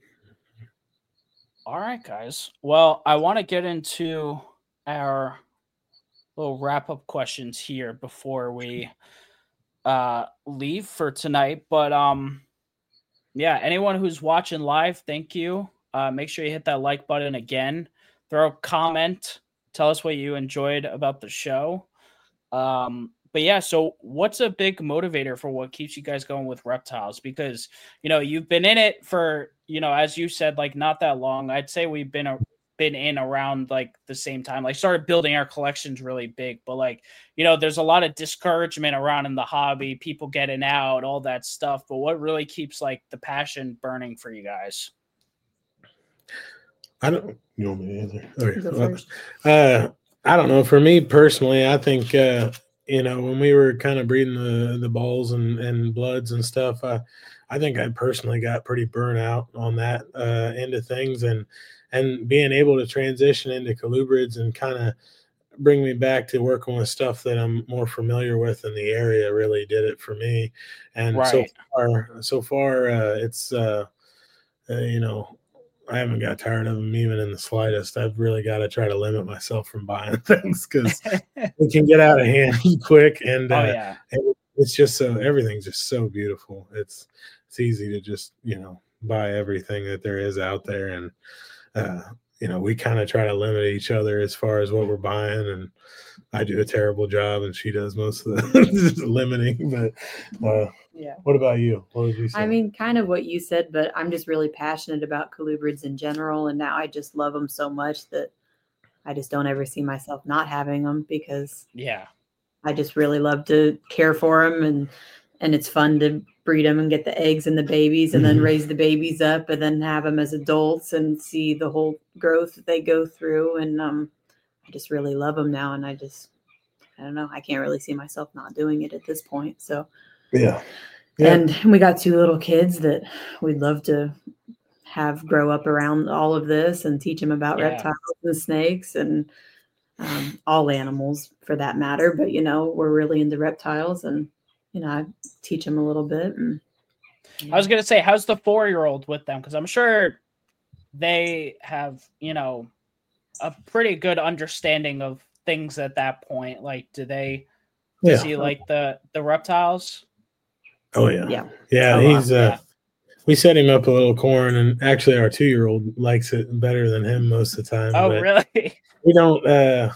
All right, guys. Well, I want to get into our little wrap-up questions here before we uh, leave for tonight. But um, yeah, anyone who's watching live, thank you. Uh, make sure you hit that like button again. Throw a comment. Tell us what you enjoyed about the show. Um, but yeah, so what's a big motivator for what keeps you guys going with reptiles? Because, you know, you've been in it for, you know, as you said, like not that long. I'd say we've been a, been in around like the same time, like started building our collections really big, but like, you know, there's a lot of discouragement around in the hobby, people getting out, all that stuff. But what really keeps like the passion burning for you guys? I don't, you want me to answer? Okay. Go first. Uh, I don't know. For me personally, I think, uh, you know, when we were kind of breeding the, the balls and, and bloods and stuff, uh, I think I personally got pretty burnt out on that uh, end of things, and and being able to transition into colubrids and kind of bring me back to working with stuff that I'm more familiar with in the area really did it for me. And right. so far, so far, uh, it's uh, uh, you know. I haven't got tired of them even in the slightest. I've really got to try to limit myself from buying things because it can get out of hand quick. And, oh, uh, yeah. and it's just so, everything's just so beautiful. It's, it's easy to just, you know, buy everything that there is out there. And, uh, you know, we kind of try to limit each other as far as what we're buying. And I do a terrible job and she does most of the limiting, but, uh, yeah. What about you? What would you say? I mean, kind of what you said, but I'm just really passionate about colubrids in general. And now I just love them so much that I just don't ever see myself not having them, because yeah, I just really love to care for them. And, and it's fun to breed them and get the eggs and the babies and then raise the babies up and then have them as adults and see the whole growth that they go through. And um, I just really love them now. And I just, I don't know, I can't really see myself not doing it at this point. So yeah. Yeah. And we got two little kids that we'd love to have grow up around all of this and teach them about yeah. reptiles and snakes and um, all animals for that matter. But, you know, we're really into reptiles and, you know, I teach them a little bit. And, yeah. I was going to say, how's the four-year-old with them? Because I'm sure they have, you know, a pretty good understanding of things at that point. Like, do they yeah. see like the, the reptiles? Oh yeah, yeah, yeah. Oh, he's wow. uh, yeah. we set him up a little corn, and actually, our two-year-old likes it better than him most of the time. Oh, really? We don't. Uh,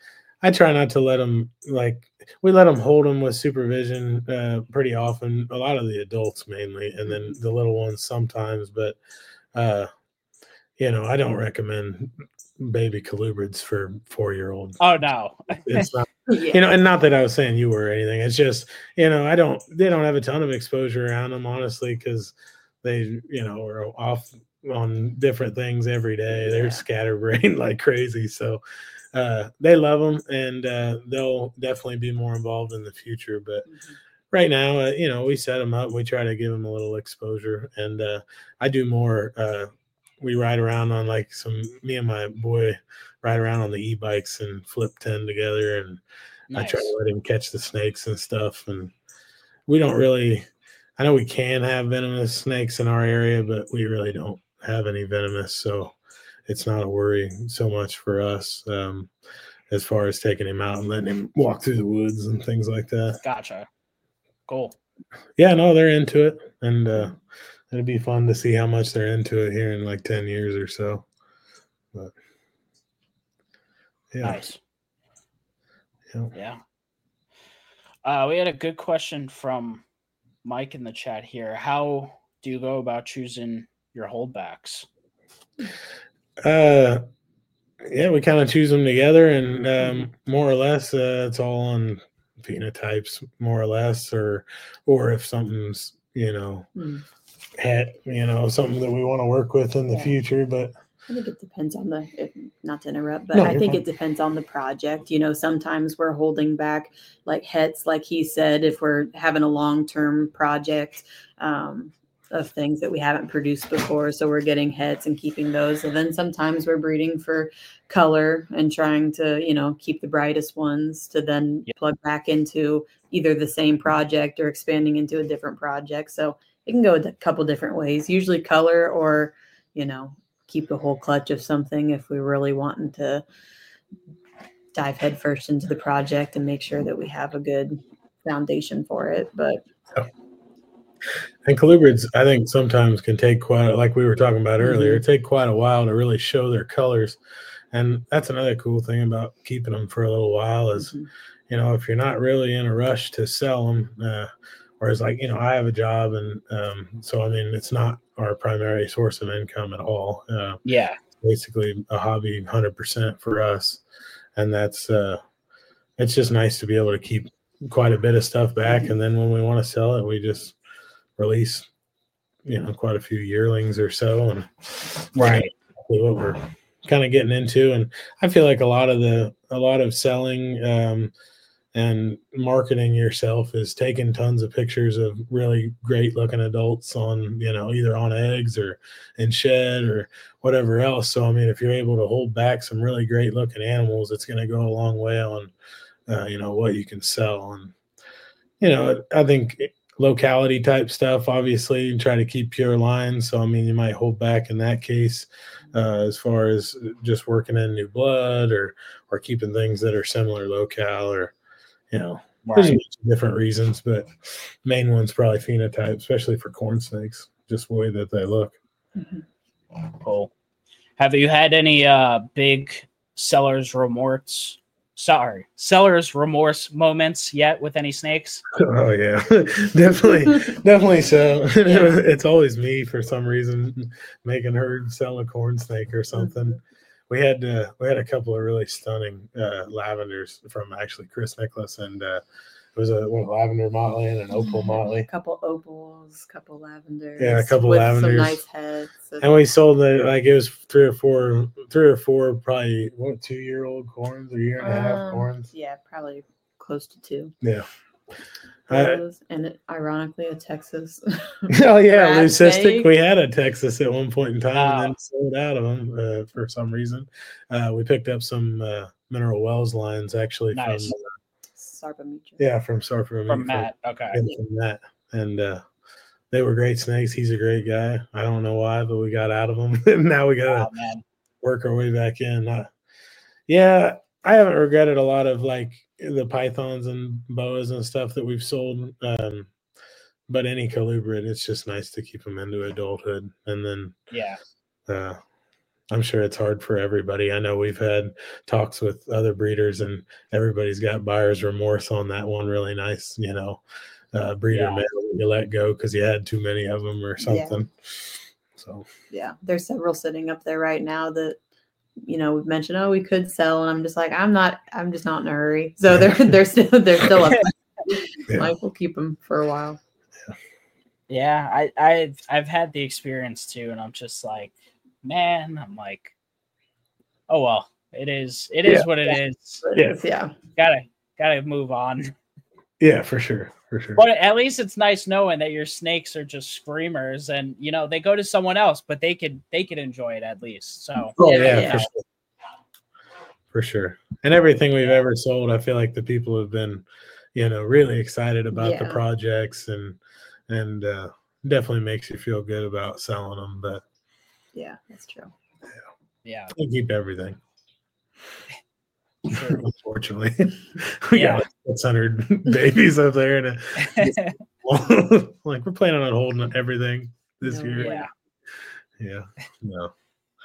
I try not to let him like. We let him hold him with supervision uh, pretty often. A lot of the adults mainly, and then the little ones sometimes. But uh, you know, I don't recommend baby colubrids for four-year-olds. Oh no, it's not, Yeah. you know, and not that I was saying you were or anything. It's just, you know, I don't, they don't have a ton of exposure around them, honestly, because they, you know, are off on different things every day. They're Yeah. scatterbrained like crazy. So uh, they love them, and uh, they'll definitely be more involved in the future. But Mhm. right now, uh, you know, we set them up. We try to give them a little exposure, and uh, I do more. Uh, we ride around on like some. Me and my boy ride around on the e-bikes and flip ten together, and nice. I try to let him catch the snakes and stuff. And we don't really. I know we can have venomous snakes in our area, but we really don't have any venomous, so it's not a worry so much for us. Um, as far as taking him out and letting him walk through the woods and things like that. Gotcha. Cool. Yeah, no, they're into it, and uh, it'll be fun to see how much they're into it here in like ten years or so. But yeah, Nice. yeah. Yeah. Uh, we had a good question from Mike in the chat here. How do you go about choosing your holdbacks? Uh, yeah, we kind of choose them together, and um, more or less, uh, it's all on phenotypes, more or less, or or if something's, you know, Mm. het, you know, something that we want to work with in the Yeah. future. But I think it depends on the, if, not to interrupt, but No, I you're think fine. it depends on the project. You know, sometimes we're holding back like hets, like he said, if we're having a long-term project um, of things that we haven't produced before. So we're getting hets and keeping those. And then sometimes we're breeding for color and trying to, you know, keep the brightest ones to then Yep. plug back into either the same project or expanding into a different project. So it can go a couple different ways, usually color or, you know, keep the whole clutch of something if we really wanting to dive headfirst into the project and make sure that we have a good foundation for it. But and colubrids, I think sometimes can take quite, like we were talking about earlier, Mhm. take quite a while to really show their colors. And that's another cool thing about keeping them for a little while is, Mhm. you know, if you're not really in a rush to sell them, uh, or it's like, you know, I have a job, and um, so I mean, it's not our primary source of income at all. Uh, Yeah. basically a hobby, one hundred percent for us, and that's uh, it's just nice to be able to keep quite a bit of stuff back, Mhm. and then when we want to sell it, we just release, you know, quite a few yearlings or so, and Right. what we're kind of getting into. And I feel like a lot of the a lot of selling um, and marketing yourself is taking tons of pictures of really great looking adults on, you know, either on eggs or in shed or whatever else. So I mean, if you're able to hold back some really great looking animals, it's going to go a long way on uh, you know, what you can sell. And you know, I think locality type stuff, obviously, you try to keep pure lines. So I mean, you might hold back in that case uh, as far as just working in new blood or or keeping things that are similar locale, or you know, there's a Right. bunch of different reasons, but main one's probably phenotype, especially for corn snakes, just the way that they look. Mhm. Cool. Have you had any uh big seller's remorse? Sorry, seller's remorse moments yet with any snakes? Oh yeah, definitely, definitely. So Yeah. it's always me for some reason making her sell a corn snake or something. Mhm. We had uh, we had a couple of really stunning uh, lavenders from actually Chris Nicholas, and uh, it was a, one lavender motley and an opal A motley. couple opals, couple lavenders. Yeah, a couple with lavenders. some nice heads. So And we sold it like it was three or four, three or four probably what two year old corns, or year and a half um, corns. yeah, probably close to two. Yeah. I, Those, and it, ironically, a Texas. oh yeah, crab leucistic. snake. We had a Texas at one point in time, and Oh. then sold out of them uh, for some reason. Uh, we picked up some uh, Mineral Wells lines actually Nice. from Sarpametra. yeah from Sarper From Matt. Okay. yeah, from Matt, and uh, they were great snakes. He's a great guy. I don't know why, but we got out of them, and now we gotta Oh man. work our way back in. Uh, yeah, I haven't regretted a lot of like the pythons and boas and stuff that we've sold. Um, but any colubrid, it's just nice to keep them into adulthood. And then, Yeah. uh, I'm sure it's hard for everybody. I know we've had talks with other breeders, and everybody's got buyer's remorse on that one. Really nice, you know, uh, breeder Yeah. male that you let go because you had too many of them or Yeah. something. So yeah, there's several sitting up there right now that, you know, we've mentioned, oh, we could sell, and I'm just like, I'm not, I'm just not in a hurry. So they're they're still they're still up. Yeah. Mike will keep them for a while. Yeah, yeah I I've I've had the experience too, and I'm just like, man, I'm like, oh well, it is it is yeah. what it yeah. is. It is, yeah. Gotta gotta move on. Yeah, for sure. For sure. But at least it's nice knowing that your snakes are just screamers, and you know they go to someone else, but they could they could enjoy it at least. So oh yeah, yeah. For, sure. for sure. And everything we've ever sold, I feel like the people have been, you know, really excited about yeah. the projects, and and uh, definitely makes you feel good about selling them. But yeah, that's true. Yeah, yeah. I keep everything. Sure. Unfortunately, we yeah. got like six hundred babies up there, and a, like we're planning on holding everything this no, year. Yeah, yeah, no.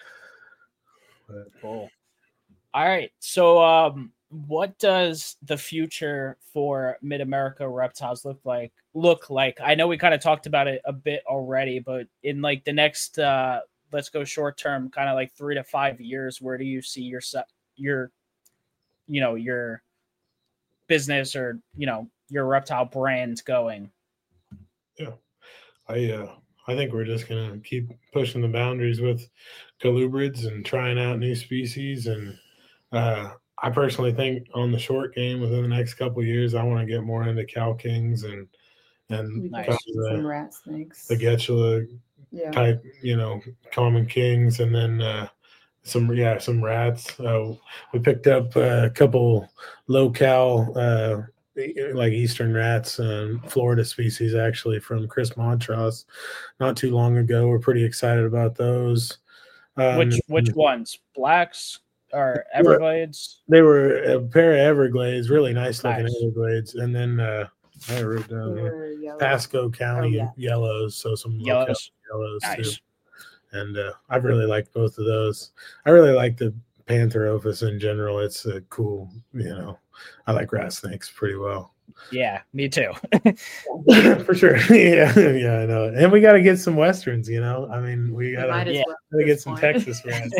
But. Cool. All right, so um, what does the future for Mid America Reptiles look like? Look like I know we kind of talked about it a bit already, but in like the next, uh, let's go short term, kind of like three to five years, where do you see your your you know, your business or, you know, your reptile brand going? Yeah. I, uh, I think we're just going to keep pushing the boundaries with colubrids and trying out new species. And, uh, I personally think on the short game within the next couple of years, I want to get more into cow kings and, and nice. some rat snakes, the Getula yeah. type, you know, common kings. And then, uh, Some yeah, some rats. Uh, we picked up uh, a couple low-cal, uh, like eastern rats, and Florida species actually from Chris Montross not too long ago. We're pretty excited about those. Um, which which ones? Blacks or Everglades? They were a pair of Everglades, really nice looking nice. Everglades, and then uh, I wrote down here Pasco County oh, yeah. yellows, so some yellows, yellows nice. too. And uh, I've really liked both of those. I really like the Pantherophis in general. It's a cool, you know, I like rat snakes pretty well. Yeah, me too. For sure. yeah, yeah, I know. And we got to get some Westerns, you know. I mean, we got yeah. to get some Texas rats.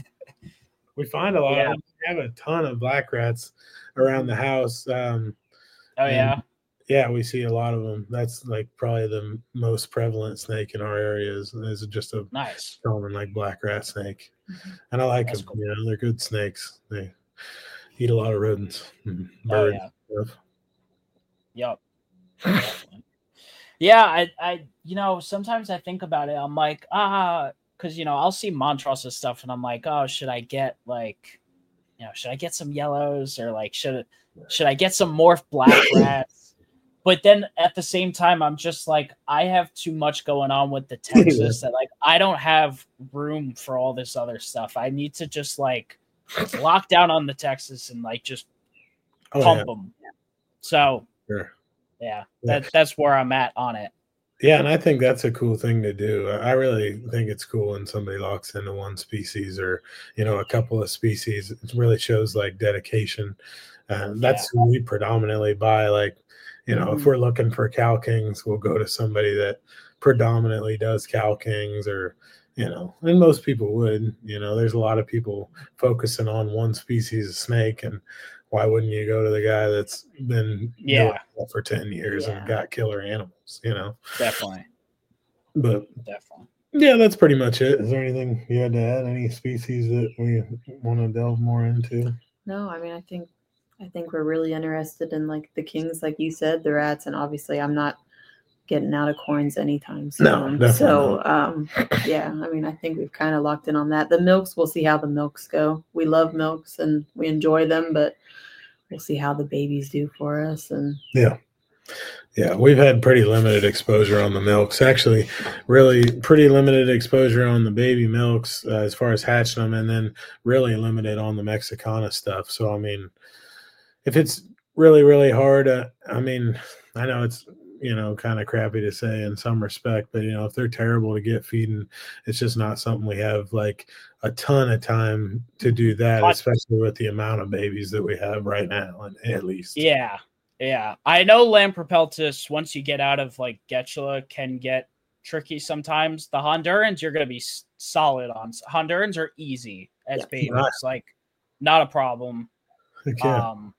We find a lot yeah. of them. We have a ton of black rats around the house. Um, oh, yeah. Yeah, we see a lot of them. That's like probably the most prevalent snake in our area is, is just a nice common like black rat snake. Mm-hmm. And I like That's them. Cool. You know, they're good snakes. They eat a lot of rodents, and birds. Oh, yeah. Yep. yeah, I, I, you know, sometimes I think about it. I'm like, ah, because you know, I'll see Montross's stuff, and I'm like, oh, should I get like, you know, should I get some yellows or like should should I get some morph black rats? But then at the same time, I'm just like, I have too much going on with the Texas that like I don't have room for all this other stuff. I need to just like lock down on the Texas and like just oh, pump yeah. them. So sure. yeah, that that's where I'm at on it. Yeah, and I think that's a cool thing to do. I really think it's cool when somebody locks into one species or, you know, a couple of species. It really shows like dedication. Uh, that's yeah. who we predominantly buy. Like, you know, mm-hmm. if we're looking for cow kings, we'll go to somebody that predominantly does cow kings, or, you know, and most people would, you know, there's a lot of people focusing on one species of snake, and why wouldn't you go to the guy that's been yeah. doing that for ten years yeah. and got killer animals, you know? Definitely. But definitely. Yeah, that's pretty much it. Is there anything you had to add? Any species that we want to delve more into? No, I mean, I think I think we're really interested in like the kings, like you said, the rats, and obviously I'm not getting out of corns anytime soon. No, definitely so not. um, yeah, I mean, I think we've kind of locked in on that. The milks, we'll see how the milks go. We love milks and we enjoy them, but we'll see how the babies do for us. And yeah. Yeah, we've had pretty limited exposure on the milks. Actually, really pretty limited exposure on the baby milks uh, as far as hatching them, and then really limited on the Mexicana stuff. So, I mean, if it's really, really hard, uh, I mean, I know it's, you know, kind of crappy to say in some respect, but, you know, if they're terrible to get feeding, it's just not something we have like a ton of time to do that, especially with the amount of babies that we have right now, at least. Yeah. Yeah, I know Lamprepeltis, once you get out of like Getula, can get tricky sometimes. The Hondurans, you're going to be s- solid on. Hondurans are easy as Yeah. babies, Right. like not a problem. Heck yeah. Um,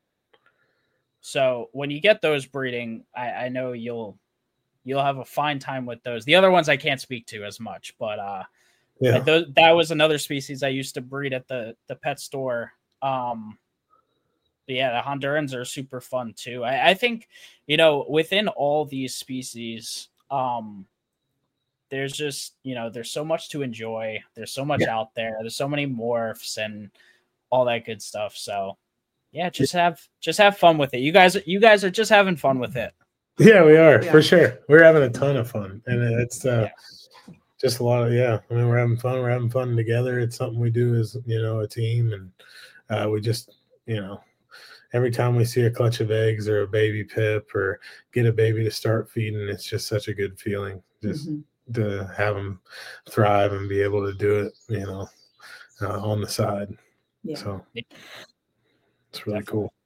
so when you get those breeding, I, I know you'll you'll have a fine time with those. The other ones I can't speak to as much, but uh, yeah. th- that was another species I used to breed at the the pet store. Um, but yeah, the Hondurans are super fun too. I, I think, you know, within all these species, um, there's just, you know, there's so much to enjoy. There's so much Yeah. out there. There's so many morphs and all that good stuff. So yeah, just have just have fun with it. You guys, you guys are just having fun with it. Yeah, we are Yeah. for sure. We're having a ton of fun, and it's uh, Yeah. just a lot of yeah. I mean, we're having fun. We're having fun together. It's something we do as you know a team, and uh, we just you know every time we see a clutch of eggs or a baby pip or get a baby to start feeding, it's just such a good feeling. Just Mhm. to have them thrive and be able to do it, you know, uh, on the side. Yeah. So Yeah. it's really Definitely. cool.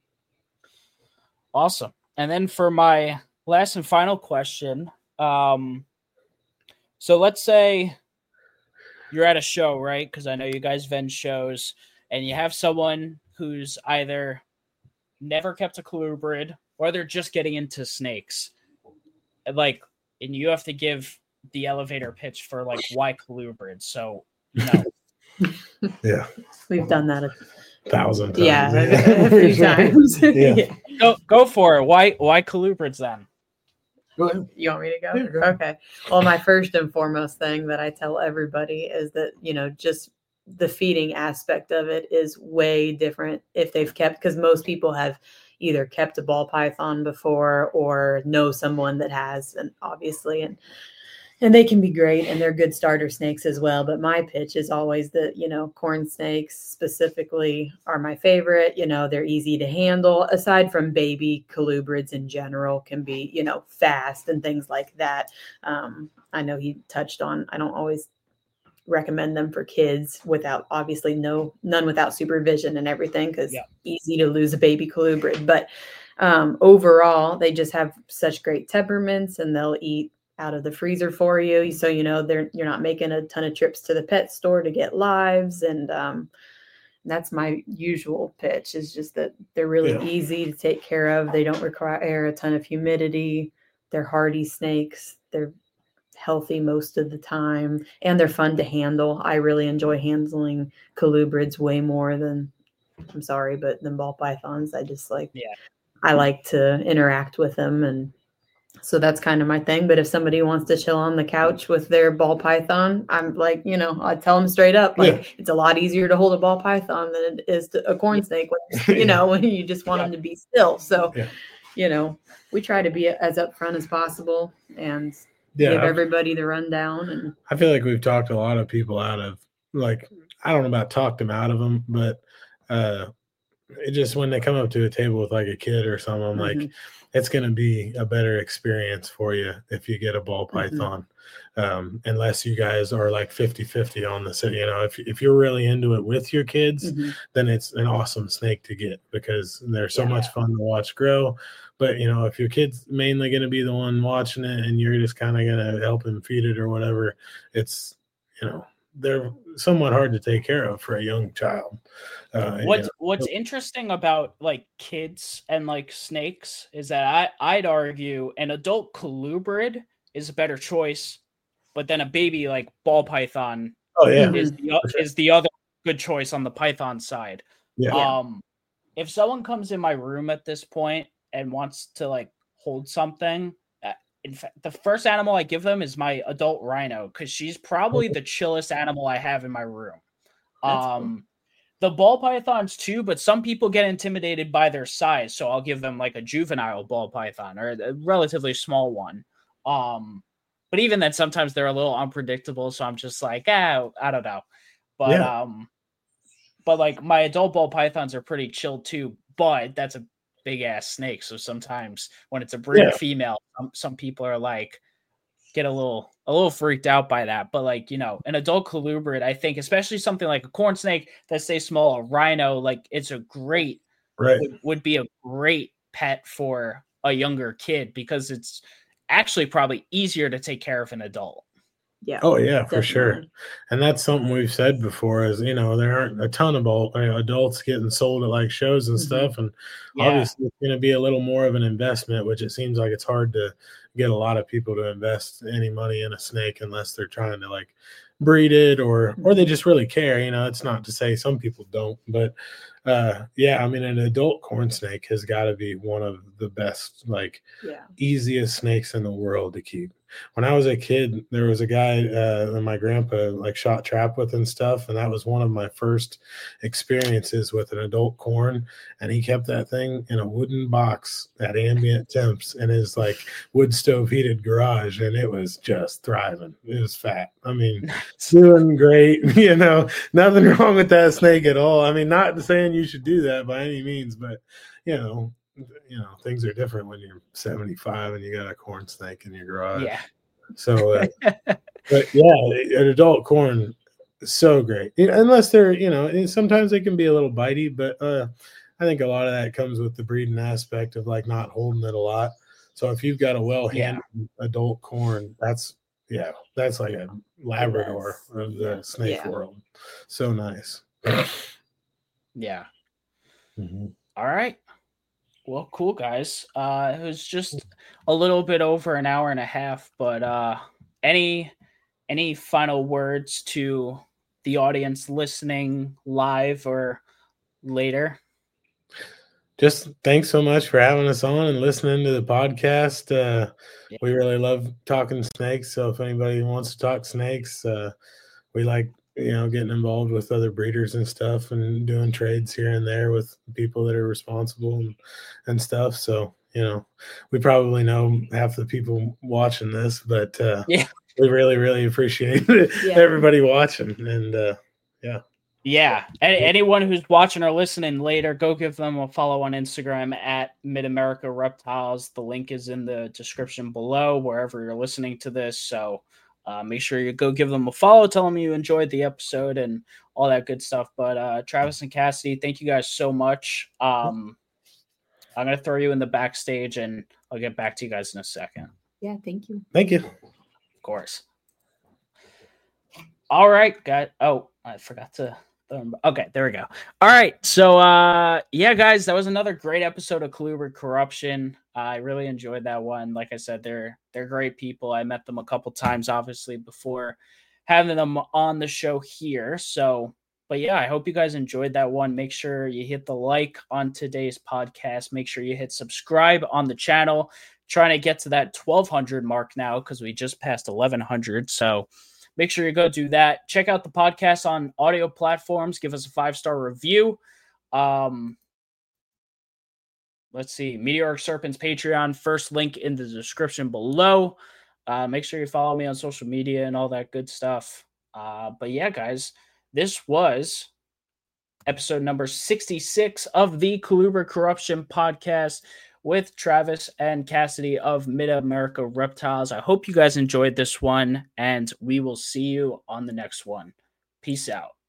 Awesome. And then for my last and final question, um, so let's say you're at a show, right? Because I know you guys vend shows, and you have someone who's either never kept a colubrid or they're just getting into snakes. And like, and you have to give the elevator pitch for like why colubrid. So, you know, Yeah, We've done that. A, thousand times. yeah, a, a few times. Yeah. go go for it. Why why colubrids then? Go ahead. You want me to go? Yeah, go ahead. Okay. Well, my first and foremost thing that I tell everybody is that, you know, just the feeding aspect of it is way different if they've kept, because most people have either kept a ball python before or know someone that has, and obviously, and and they can be great and they're good starter snakes as well. But my pitch is always that, you know, corn snakes specifically are my favorite. You know, they're easy to handle, aside from baby colubrids in general can be, you know, fast and things like that. Um, I know he touched on, I don't always recommend them for kids without obviously no, none without supervision and everything, because Yeah. easy to lose a baby colubrid. But um, overall, they just have such great temperaments and they'll eat out of the freezer for you. So, you know, they're, you're not making a ton of trips to the pet store to get lives. And um, that's my usual pitch, is just that they're really Yeah. easy to take care of. They don't require a ton of humidity. They're hardy snakes. They're healthy most of the time, and they're fun to handle. I really enjoy handling colubrids way more than, I'm sorry, but than ball pythons. I just like, Yeah. I like to interact with them, and so that's kind of my thing. But if somebody wants to chill on the couch with their ball python, I'm like, you know, I tell them straight up, like, Yeah. it's a lot easier to hold a ball python than it is to a corn snake, when, you know, when you just want Yeah. them to be still. So, Yeah. you know, we try to be as upfront as possible and Yeah, give I've- everybody the rundown. And I feel like we've talked a lot of people out of, like, I don't know about talked them out of them, but uh, it just, when they come up to a table with like a kid or something, I'm like, Mhm. it's going to be a better experience for you if you get a ball Mhm. python. Um, unless you guys are like fifty fifty on the city. You know, if, if you're really into it with your kids, Mhm. then it's an awesome snake to get, because they're so Yeah. much fun to watch grow. But, you know, if your kid's mainly going to be the one watching it and you're just kind of going to help him feed it or whatever, it's, you know, they're somewhat hard to take care of for a young child. Uh, you What's know. what's interesting about like kids and like snakes is that I, I'd argue an adult colubrid is a better choice, but then a baby like ball python Oh, yeah. Mhm. is the o- For sure. is the other good choice on the python side. Yeah. Yeah. Um, if someone comes in my room at this point and wants to like hold something, uh, in fact, the first animal I give them is my adult rhino, because she's probably the chillest animal I have in my room. That's cool. Um, the ball pythons too, but some people get intimidated by their size, so I'll give them like a juvenile ball python or a relatively small one. Um, but even then, sometimes they're a little unpredictable, so I'm just like, ah, I don't know. But Yeah. um, but like my adult ball pythons are pretty chill too. But that's a big ass snake, so sometimes when it's a breed Yeah. female, some, some people are like get a little a little freaked out by that. But like, you know, an adult colubrid, I think, especially something like a corn snake that stays small, a rhino, like it's a great Right. would, would be a great pet for a younger kid, because it's actually probably easier to take care of an adult. Yeah. Oh yeah, for definitely. sure. And that's something we've said before is, you know, there aren't a ton of adult, you know, adults getting sold at like shows and Mhm. stuff. And Yeah. obviously it's going to be a little more of an investment, which it seems like it's hard to get a lot of people to invest any money in a snake unless they're trying to like breed it or, or they just really care. You know, it's not to say some people don't, but uh, yeah, I mean, an adult corn snake has got to be one of the best, like Yeah. easiest snakes in the world to keep. When I was a kid, there was a guy uh, that my grandpa like shot trap with and stuff, and that was one of my first experiences with an adult corn. And he kept that thing in a wooden box at ambient temps in his like wood stove heated garage, and it was just thriving. It was fat. I mean, doing great. You know, nothing wrong with that snake at all. I mean, not saying you should do that by any means, but you know. You know, things are different when you're seventy-five and you got a corn snake in your garage. Yeah. So, uh, but yeah, an adult corn is so great. Unless they're, you know, sometimes they can be a little bitey, but uh, I think a lot of that comes with the breeding aspect of like not holding it a lot. So if you've got a well-handled yeah. adult corn, that's yeah, that's like a Labrador yes. of the yeah. snake yeah. world. So nice. Yeah. Mm-hmm. All right. Well, cool, guys. Uh, it was just a little bit over an hour and a half, but uh, any any final words to the audience listening live or later? Just thanks so much for having us on and listening to the podcast. Uh, yeah. We really love talking snakes. So if anybody wants to talk snakes, uh, we like, you know, getting involved with other breeders and stuff and doing trades here and there with people that are responsible and, and stuff. So, you know, we probably know half the people watching this, but uh, yeah, we really, really appreciate yeah. everybody watching. And uh, yeah. Yeah. Any, anyone who's watching or listening later, go give them a follow on Instagram at Mid America Reptiles. The link is in the description below, wherever you're listening to this. So, Uh, make sure you go give them a follow, tell them you enjoyed the episode and all that good stuff. But uh, Travis and Cassidy, thank you guys so much. Um, I'm going to throw you in the backstage and I'll get back to you guys in a second. Yeah, thank you. Thank you. Of course. All right, guys. Oh, I forgot to. Okay, there we go. All right. So, uh, yeah, guys, that was another great episode of Colubrid Corruption. I really enjoyed that one. Like I said, they're they're great people. I met them a couple times, obviously, before having them on the show here. So, but yeah, I hope you guys enjoyed that one. Make sure you hit the like on today's podcast. Make sure you hit subscribe on the channel. Trying to get to that twelve hundred mark now because we just passed eleven hundred. So, make sure you go do that. Check out the podcast on audio platforms. Give us a five-star review. Um, let's see. Meteoric Serpents Patreon. First link in the description below. Uh, make sure you follow me on social media and all that good stuff. Uh, but yeah, guys, this was episode number sixty-six of the Colubrid Corruption podcast with Travis and Cassidy of Mid America Reptiles. I hope you guys enjoyed this one, and we will see you on the next one. Peace out.